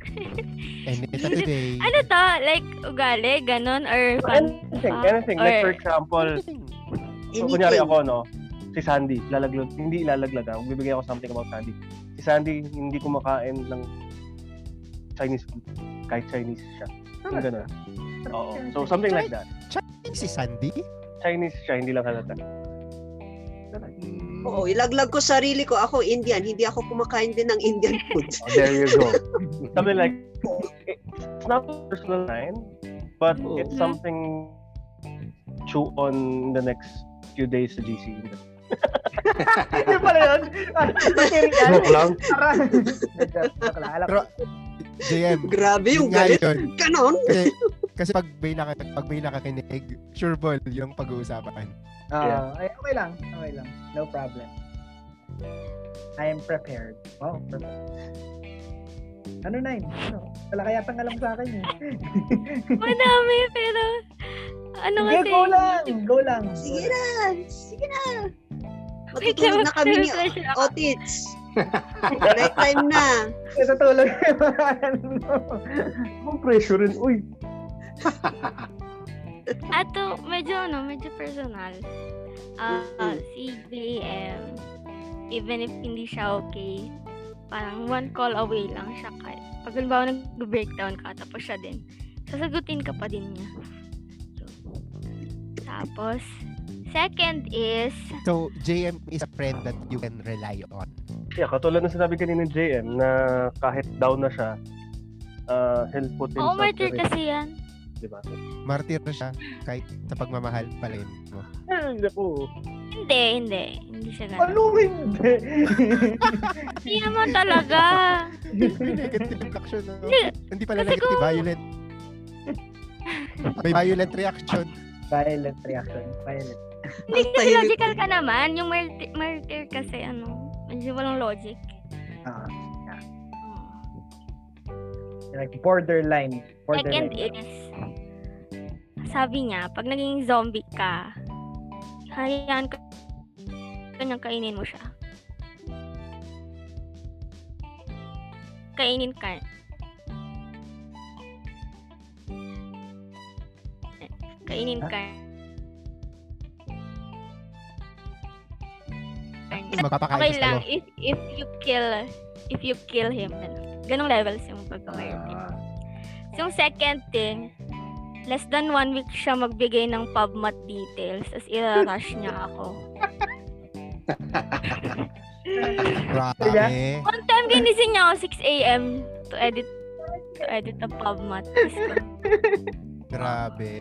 D: Today.
G: Ano to? Like, ugali? Ganon? Or
B: Anything. Like, for example, kunyari ako, no? Si Sandy, hindi ilalaglag. Magbibigay ako something about Sandy. Si Sandy, hindi kumakain ng Chinese food. Kahit Chinese siya. Yung gano'n. Oo. So, something like that.
D: Chinese si Sandy?
B: Chinese siya, hindi lang halata.
I: Oo, ilaglag ko sarili ko. Ako Indian, hindi ako kumakain din ng Indian food.
B: There you go. Something like, it's not personal line, but it's something chew on the next few days sa GC.
C: Hindi pala yun.
B: Joke lang.
D: Pero, JM,
I: grabe yung galit. Ganon.
D: Kasi pag may nakakinig, sure ball yung pag-uusapan.
C: Okay lang. No problem. I am prepared. Wow, prepared. Ano na yun? Wala kaya tang alam sa akin.
G: Madami, pero kasi?
C: Go lang.
I: Sige na. Matutulog na kami ni Otits. Night time na.
C: Natutulog.
B: Ang pressure rin. Uy.
G: Ato, medyo personal. Si JM, even if hindi siya okay, parang one call away lang siya. Pag halimbawa nag-breakdown ka, tapos siya din, sasagutin ka pa din niya. So, tapos, Second is...
D: So, JM is a friend that you can rely on.
B: Yeah, katulad ng sinabi kanina ng JM na kahit down na siya, he'll put himself
G: martyr kasi yan.
B: Diba?
D: Martyr na siya kahit sa pagmamahal pala yun mo.
B: Hindi po.
G: Hindi siya ganun.
C: Ano hindi?
G: Hindi naman talaga.
D: Negative action. Hindi pala negative, violent. May violent reaction.
C: Violent.
G: Hindi kasi logical ka naman. Yung martyr kasi medyo walang logic.
C: Yeah. Like borderline.
G: Second is, sabi niya, pag naging zombie ka, hayaan ka niyang kainin mo siya. Kainin ka. Okay lang if you kill him. Ganong levels yung pagka-martyr. So, yung second thing, less than 1 week siya magbigay ng PubMat details as i-rush niya ako.
D: Grabe.
G: One time ginising niya ako 6 a.m. to edit the PubMat.
D: Grabe.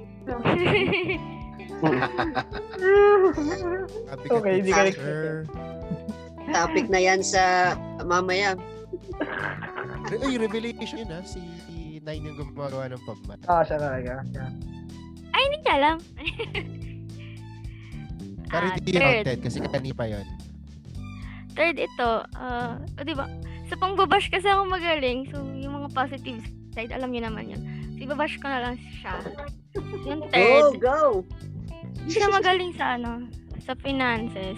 C: Okay, hindi ka
I: Topic na yan sa mamaya.
D: Ay, revelation yun si Nine yung gumagawa ng PubMat.
C: Siya talaga. Yeah.
G: Ay, hindi ka alam.
D: Pero hindi counted kasi kanina pa yun.
G: Third ito, diba? Sa pangbabash kasi ako magaling. So, yung mga positive side, alam niyo naman yun. So, ibabash ko na lang siya. Yung third,
I: Go!
G: siya magaling sa sa finances.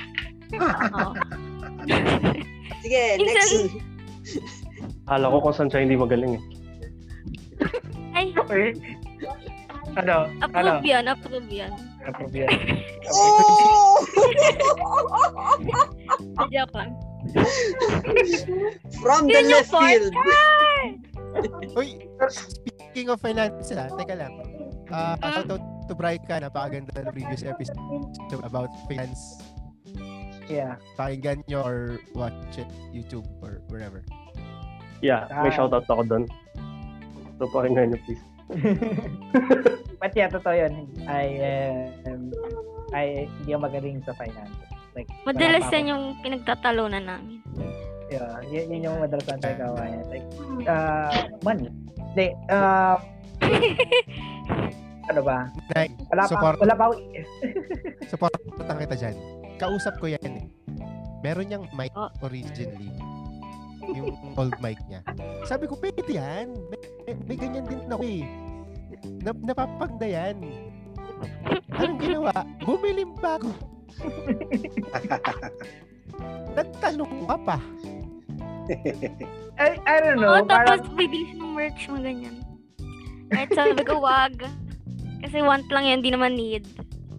I: Sige, next.
B: Akala ko kung saan siya hindi magaling eh.
G: Ay,
C: Okay.
G: approve yan.
I: Oh!
G: Joke lang.
I: From the left field.
D: Uy, speaking of finance, teka lang. Shout out to Bryka, napakaganda ng previous episode about finance.
C: Yeah.
D: Pakinggan nyo or watch it YouTube or wherever.
B: Yeah, may shoutout ako doon. So, pakinggan nyo please.
C: But yeah, totoo yun. Hindi ako magaling sa finance. Like,
G: Madalas yan yung pinagtatalunan namin.
C: Yeah, yun yung madalas ang tagawayan. Like, money. Hindi, ano ba? Wala pa ako.
D: Supportan kita dyan. Kausap ko yan eh. Meron niyang mic originally. Yung old mic niya. Sabi ko, pwede yan. May ganyan din ako eh. Napapagda yan. Anong ginawa? Bumilim pa ako. Nagtanong ka pa.
C: I don't know.
G: Tapos bibilis ng merch mo ganyan. Kahit sabi ko, wag. Kasi want lang yan, di naman need.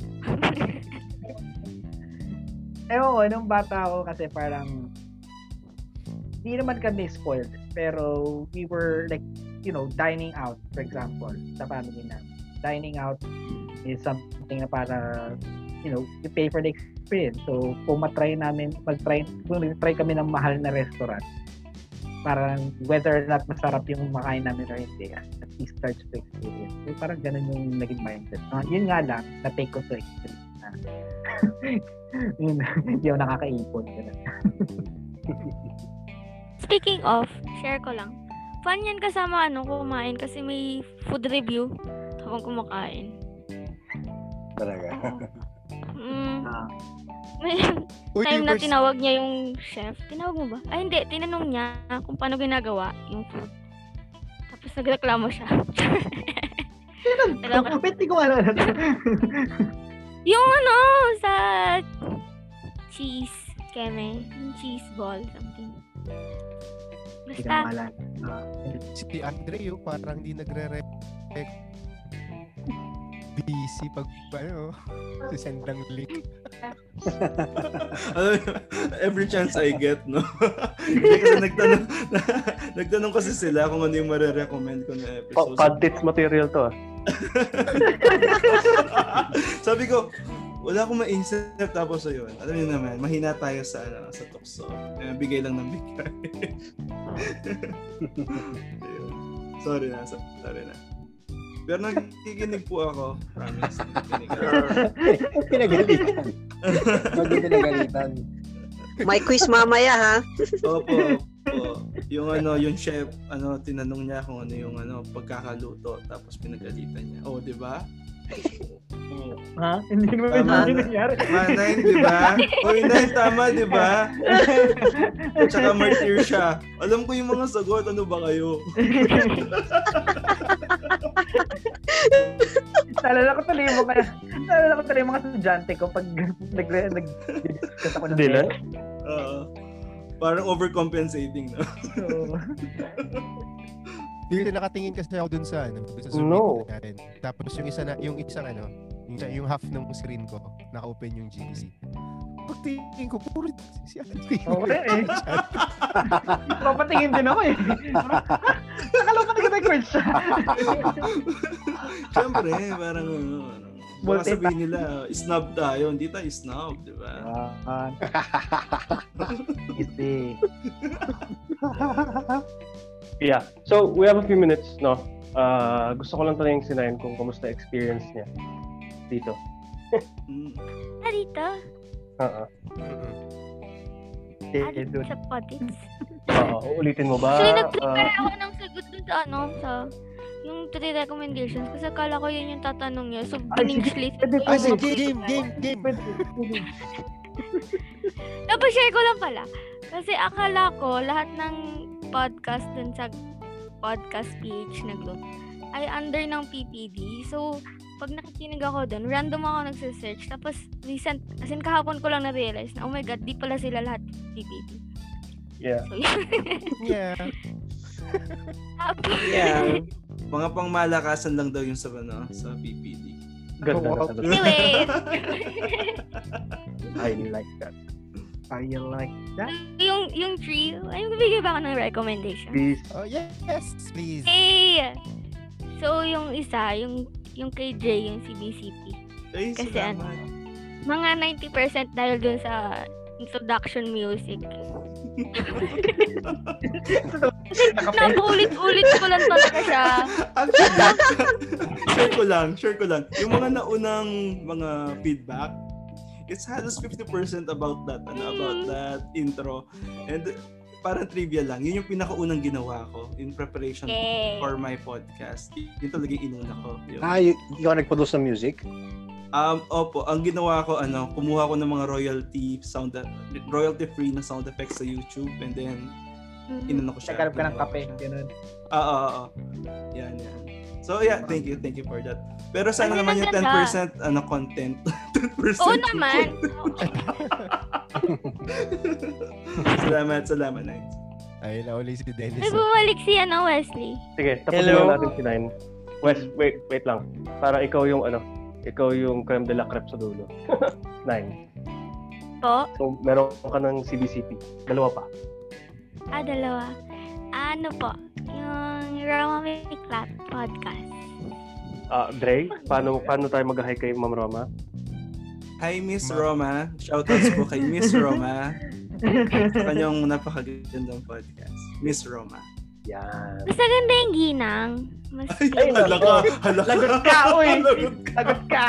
C: Ewan ko, nung bata ako kasi parang di naman kami spoiled. Pero we were like, dining out, for example, sa family na. Dining out is something na para, you pay for the experience. So, kung mag-try kami ng mahal na restaurant, parang whether or not masarap yung makain namin or hindi, at least starts to experience. So, parang ganun yung naging mindset. Yun nga lang, na-take ko to experience na. Yun, hindi ako nakakaipon.
G: Speaking of, share ko lang. Fun yan kasama kumain kasi may food review habang kumakain.
H: Talaga?
G: May time na tinawag niya yung chef. Tinawag mo ba? Ay, hindi. Tinanong niya kung paano ginagawa yung food. Tapos nagreklamo siya.
C: Pwede ko
G: yung sa cheese, keme. Yung cheese ball, something. Basta.
D: Si Andre parang di nagre-rep. Busy pag sisend ng link.
F: Every chance I get, no? Kasi nagtanong kasi sila kung ano yung marirecommend ko na episode.
B: Content material to.
F: Sabi ko, wala akong maisip tapos ayun. Alam niyo naman, mahina tayo sa tukso. Bigay lang ng bigay. Sorry na. Pero nakikinig po ako. Promise.
H: Pinagalitan.
I: May quiz mamaya, ha?
F: Opo. Yung chef, tinanong niya kung ano yung pagkakaluto, tapos pinagalitan niya. Oh, di ba?
C: Ha? Hindi naman nangyari.
F: Manay, di ba? Inay, tama, di ba? Tsaka martyr siya. Alam ko yung mga sagot, ano ba kayo?
C: Nalala ko tuloy yung mga estudyante ko pag nag-discuss ako ng
B: Dilan?
F: Parang overcompensating, no?
D: Dito nakatingin kasi ako dun sa Zoom natin. Tapos yung half ng screen ko, naka-open yung GC. Pagtingin ko, puro si Andre.
C: Okay, papatingin din ako eh. Nakaloka na record siya.
F: Siyempre, parang baka sabihin nila, snob tayo. Hindi tayo snob, di ba?
C: Easy.
B: Yeah. So, we have a few minutes, no? Gusto ko lang tanongin si Nine kung kamusta experience niya dito.
G: Dito? Sa Podits.
B: Ulitin mo ba?
G: Actually, nag-prepare ako ng sagot dun sa yung 3 recommendations kasi akala ko yun yung tatanong niya. So, binigslist ko yung
D: game.
G: Tapos share ko lang pala. Kasi akala ko lahat ng podcast dun sa podcast page na group ay under ng PPD. So, pag nakikinig ako dun, random ako nagsisearch. Tapos, recent, as in kahapon ko lang na-realize na, oh my God, di pala sila lahat PPD.
B: Yeah.
G: So,
D: Yeah.
F: Yeah. Mga pangmalakasan lang daw yung sa PPD.
B: Ganda na sagot.
G: Anyway.
B: I like that.
G: Yung tree, ay bibigay ba ako ng recommendation?
B: Please.
D: Oh, yes, please.
G: Hey! So, yung isa, yung kay Jay, yung CBCP.
F: Ay,
G: kasi
F: salamat.
G: Mga 90% dahil dun sa introduction music. Nabulit-ulit ko lang talaga siya.
F: Share ko lang. Yung mga naunang mga feedback, it's halos 50% about that, about that intro. And parang trivia lang, yun yung pinakaunang ginawa ko in preparation for my podcast. Yun talaga yung inuna ko.
H: Ikaw nag-produce ng music?
F: Opo, ang ginawa ko, kumuha ko ng mga royalty-free na sound effects sa YouTube, and then inuna ko siya.
C: Nagkalap ka ng kape, gano'n.
F: Yan. So yeah, thank you for that. Pero sana naman yung 10% content. 10%
G: Oo naman.
F: Salamat, Night.
D: Ay, nauli si Dennis.
G: Ay, bumalik si Wesley.
B: Sige, tapusin lang natin si Nine. Wes, wait lang. Para ikaw yung creme de la creme sa dulo. Nine.
G: Po?
B: So, meron ka ng CBCP. Dalawa pa.
G: Dalawa. Ano po? Yung Roma May Clat podcast.
B: Dre, paano tayo mag-hi kay Ma'am Roma?
F: Hi, Miss Roma. Shoutouts po kay Miss Roma sa kanyang napakagandang podcast. Miss Roma.
B: Yan.
G: Mas maganda yung ginang.
F: Ay, halaka.
C: Lagot ka, uy! Lagot ka!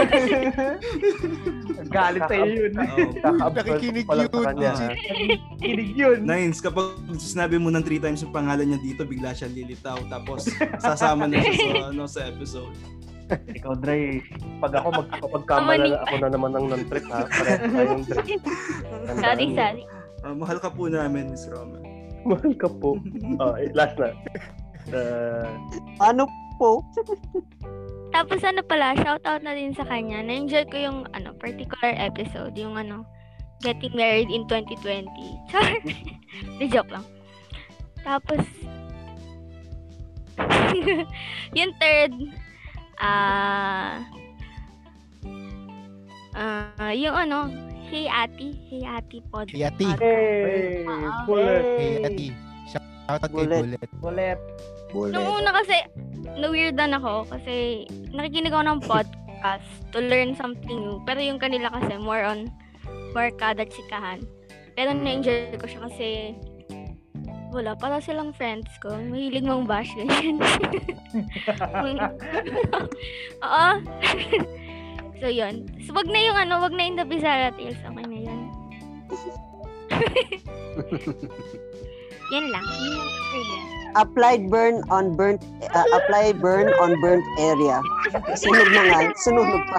C: Galit sa'yo yun.
D: Nakikinig yun.
C: Kinig yun.
F: Nines, kapag sinabi mo ng 3 times yung pangalan niya dito, bigla siya lilitaw. Tapos, sasama na siya sa episode.
B: Ikaw, Dre, pag ako magpapagkamala ako na naman ng non-trip, ha? Pareho tayong trip.
G: Sorry.
F: Mahal ka po namin, Miss Roma.
B: Mahal ka po. Last na.
I: Ano po?
G: Tapos pala, shoutout na din sa kanya. Na-enjoy ko yung particular episode, yung Getting Married in 2020. Char! Joke lang. Tapos, yung third, yung Hey Ati podcast.
D: Hey Ati.
B: Bullet.
D: Hey Ati. Shoutout kay Bullet.
G: Nung una kasi, na-weirdan ako kasi nakikinig ako ng us to learn something new. Pero yung kanila kasi more on barkada chikahan. Pero na-enjoy ko siya kasi wala, para silang friends ko. Mahilig mong bash, ganyan. Oo. So, yun. So, wag na yung The Bizarra Tales. Okay na yun. Yan lang.
I: Apply burn on burnt area. Sunog na nga. Sunog pa.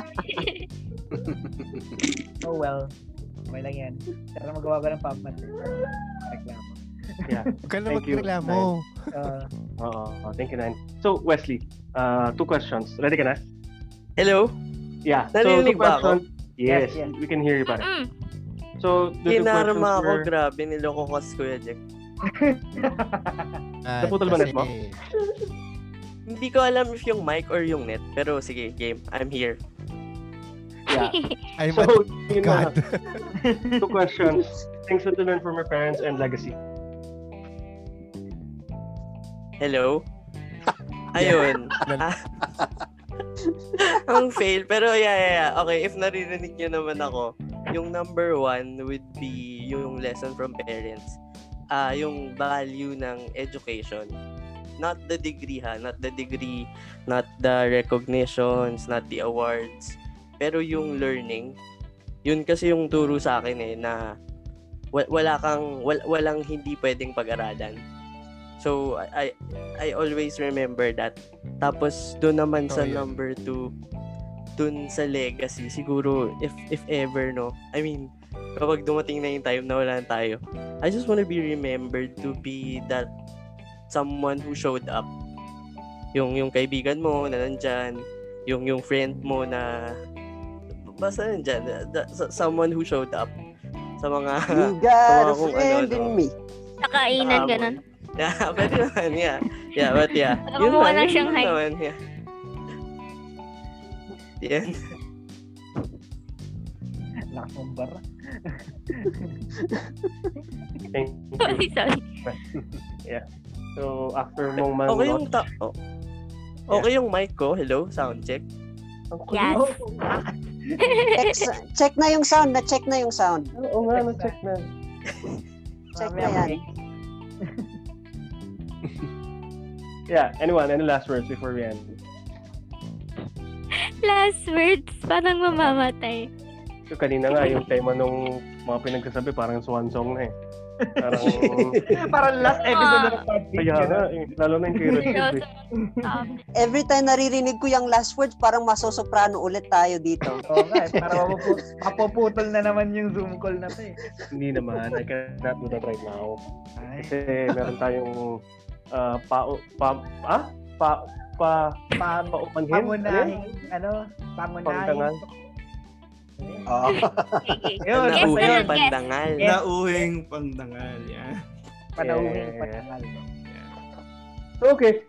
C: Oh well. Okay lang yan. Tara magawa ka ng pop-mat. Reklamo.
J: Yeah.
D: Huwag ka na magreklamo.
J: Thank you, Nan. So, Wesley, 2 questions. Ready ka na?
E: Hello?
J: Yeah.
E: Narinig
J: so, 2
E: ba ako?
J: questions. Yes, we can hear you, pare. So, the 2 questions
E: Kinarma ako,
J: were...
E: grabe. Niloko ko si Kuya Jack.
J: Naputol ba net mo?
E: Hindi ko alam if yung mic or yung net. Pero sige, game. I'm here.
J: Yeah.
D: I'm
J: So, yun na.
D: God.
J: 2 questions. Things that you learn from your parents and legacy.
E: Hello? Ayun. Ang fail. Pero yeah. Okay, if naririnig nyo naman ako, yung number 1 would be yung lesson from parents. Yung value ng education. Not the degree not the degree, not the recognitions, not the awards. Pero yung learning, yun kasi yung turo sa akin na walang hindi pwedeng pag-aralan. So I always remember that. Tapos doon naman sa number 2, doon sa legacy, siguro if ever I mean, kapag dumating na yung time na wala na tayo, I just want to be remembered to be that someone who showed up. Yung kaibigan mo na nandyan, yung friend mo na basta nandyan, someone who showed up sa mga
I: You got a friend in me.
G: Sa kainan, ganun.
E: Yeah, pwede naman, yeah. Yeah, but yeah.
G: Gumawa ng Shanghai.
E: Yeah. Yan.
C: Lakas mong bar.
J: Thank you.
G: Sorry.
J: Yeah. So, after mong
E: Okay yung okay yung mic ko. Hello, sound check.
G: Yes.
I: Check na yung sound. Na-check na yung sound.
J: Oo nga, na-check na.
I: Check na yan.
J: Yeah, anyone, any last words before we end?
G: Last words, parang mamamatay.
J: So, kanina nga, yung tema nung mga pinagsasabi, parang swan song na eh.
C: Parang last episode na podcast.
J: Kaya nga, lalo na yung kay Rodrigo.
I: Every time naririnig ko yung last words, parang masosoprano ulit tayo dito.
C: Oo nga, parang mapuputol na naman yung Zoom call na to eh.
J: Hindi naman, I cannot do that right now. Kasi meron tayong
C: pangunahing pangunahing
E: Nauhing pandangal.
F: Nauhing pandangal, yan.
C: Panauhing pandangal.
J: So, okay.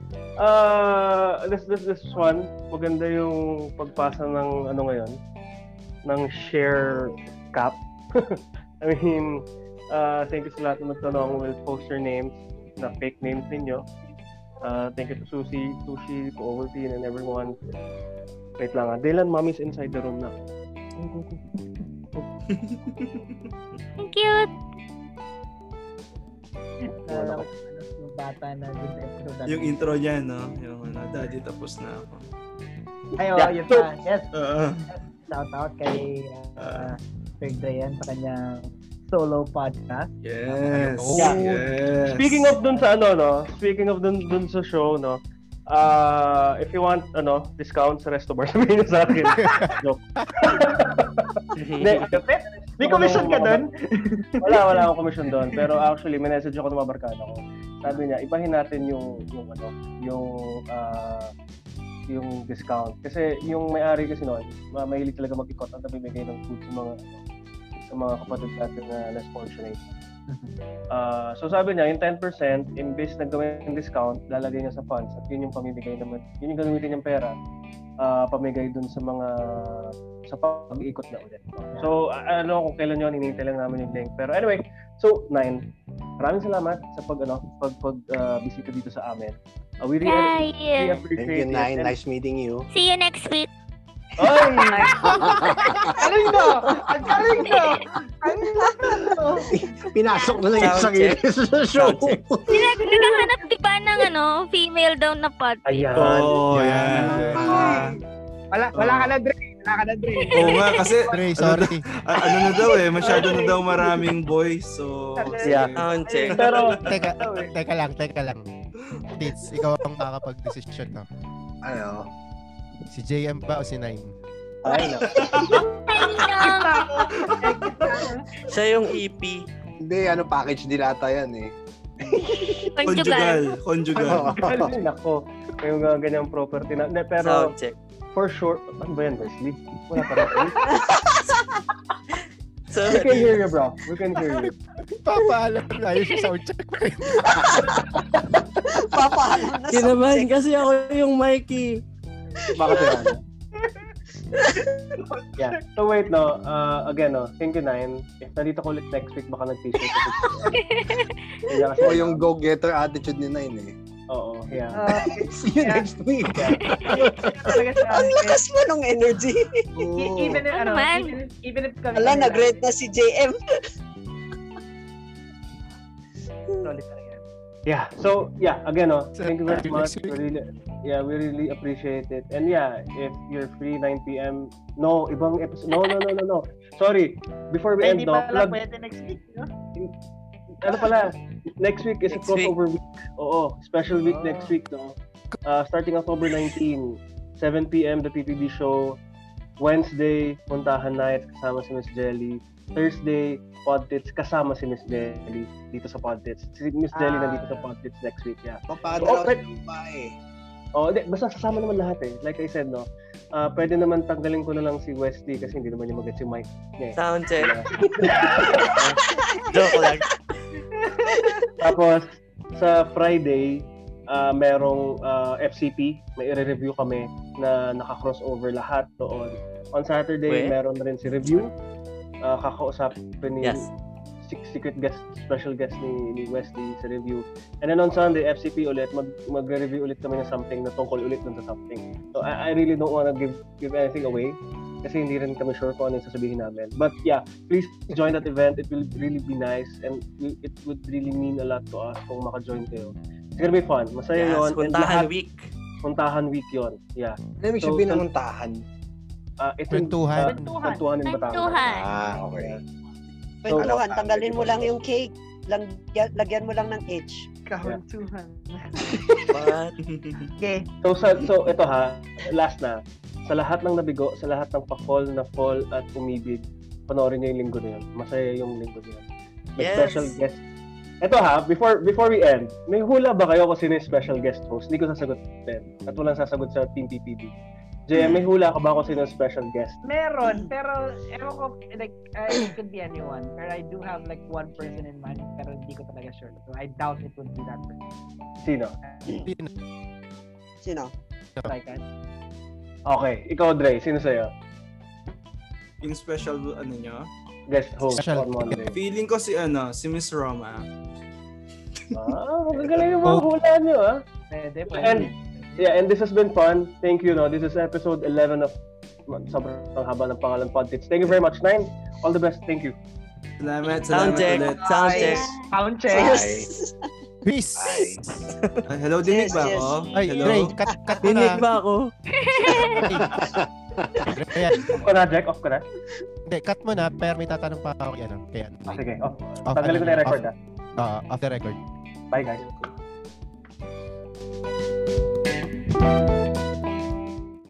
J: This one, maganda yung pagpasa ng ngayon, ng share cap. I mean, thank you sa lahat na nagtanong. We'll post your names, na fake names ninyo. Thank you to Sushi, to Ovaltine, and everyone. Wait lang Dylan, mommy's inside the room na.
G: Thank you.
C: Yung bata na dun sa episode.
F: Yung intro niya, no? Yung daddy, tapos na ako.
C: Ay, yun pa. Yes. Shout out kay Greg Dayan sa kanyang solo podcast.
F: Yes.
J: Yes. Speaking of dun sa speaking of dun sa show, if you want discount sa Resto Bar, sabihin niyo sa akin. Joke.
C: May commission ka doon?
J: Wala akong commission doon, pero actually may message ako ng mga barkada ko. Sabi niya, ibahin natin yung discount kasi yung may-ari kasi noon, mahilig talaga mag-ikot at nabibigay ng food sa mga kapatid natin na less fortunate. So sabi niya, yung 10%, imbes na gawin yung discount, lalagay niya sa funds at yun yung pamimigay naman. Yun yung gagamitin niyang pera, pamigay dun sa pag-iikot na ulit. So, kung kailan yun, hinihintay lang namin yung link. Pero anyway, so, 9. Maraming salamat sa bisita dito sa amin. We really appreciate
H: it. Thank you, 9. Nice meeting you.
G: See you next week.
J: Ay!
C: Galing na! Ang galing na!
H: Pinasok na lang yung sarili sa show.
G: Naghahanap diba ng female daw na pod?
J: Ayan.
F: Yan.
C: Wala ka na, Dre.
F: Oo nga, kasi
D: Dre, sorry.
F: ano na daw masyado na daw maraming boys. So,
E: Yeah, sound check.
J: Pero,
D: Teka lang. Tits, ikaw ang makakapag-desisyon, no?
H: Ano?
D: Si JM ba o si Nine?
J: ay, no.
E: Siya yung EP.
H: Hindi, package dilata yan eh.
F: Conjugal.
J: Ay, nako. Yung ganyang property na. Pero,
E: Sound check.
J: for sure, ano ba yan, Wesley? Wala pa rin.
E: So,
J: We can hear you, bro. We can hear you.
D: Papaalam na yung sound check.
I: Papaalam na
E: kinabahan kasi ako yung Mikey.
J: Bakit yan? Yeah. So wait, no. Again, no. Thank you, Nine. If nandito ko ulit next week, baka nag-t-shirt
H: O
J: ako.
H: yung go-getter attitude ni Nine eh.
J: Oo, yeah.
H: See you next week.
I: Ang lakas mo ng energy.
C: Even if, even if kami...
I: Ala, nag-rate na si JM.
J: Yeah. So, yeah. Again, no. Thank you very much. We really appreciate it. And yeah, if you're free 9 p.m. No, ibang episode. No. Sorry. Before we end, no.
C: Pwede next week, no?
J: Ano pala, next week is a crossover week. Oo, special week next week, no? Starting October 19, 7 p.m. the PPD show. Wednesday, Puntahan Night kasama si Miss Jelly. Thursday, Podtits kasama si Miss Jelly dito sa Podtits. Si Miss Jelly nandito sa Podtits next week, yeah.
H: Papadala ko ng bae.
J: Basta sasama naman lahat eh. Like I said, no. Pwede naman tanggalin ko na lang si Wesley kasi hindi naman niya mag-get si Mike. Yeah.
E: Sound check. Joke lang.
J: Tapos, sa Friday, merong FCP. May i-review kami na naka-crossover lahat doon. On Saturday, meron na rin si review. Kakausapin ni secret guest, special guest ni Wesley sa review. And then on Sunday, FCP ulit, mag-review ulit kami ng something na tungkol ulit dun sa something. So, I really don't wanna give anything away. Kasi hindi rin kami sure kung ano yung sasabihin namin. But yeah, please join that event. It will really be nice and it would really mean a lot to us kung maka-join kayo. It's gonna be fun. Masaya yun.
E: Puntahan week.
J: Puntahan week yun. Yeah.
H: Ano yung sabihin ng puntahan?
J: Kwentuhan in Batangas.
H: Okay.
I: Kwentuhan, tanggalin mo lang yung cake. Lagyan mo lang ng H.
C: Kahuntuhan.
I: Okay.
J: So ito ha, last na. Sa lahat ng nabigo, sa lahat ng pa-fall at umibig, panoorin niyo yung linggo na yun. Masaya yung linggo na yun. May special guest. Ito ha, before we end, may hula ba kayo kung sino yung special guest host? Hindi ko sasagutin. At walang sasagot sa Team PPD. JM, may hula ka ba kung sino yung special guest?
C: Meron, pero ewan ko, like, it could be anyone. Pero I do have like one person in mind, pero hindi ko talaga sure. So I doubt it would be that person.
I: Sino?
C: Like,
J: Okay, ikaw Dre, sino sa'yo?
F: Yung special nyo?
J: Guest host on Monday.
F: Feeling ko si Miss Roma.
J: Magagaling yung mga hula nyo, ha?
C: Pwede.
J: And this has been fun. Thank you, no? This is episode 11 of sobrang haba ng pangalan Podtits. Thank you very much, Nine. All the best. Thank you.
F: Salamat
E: Sound check.
F: ulit.
C: Sound check.
D: Peace!
F: Hello, dinig ba ako?
D: Ay,
F: hello?
D: Dre, cut mo na.
E: Dinig ba ako?
J: Off ko na, Jack? Off ko na?
D: Hindi, cut mo na, pero may tatanong pa ako kaya.
J: Sige, off. Tanggalin ko na yung record,
D: Off the record.
J: Bye, guys.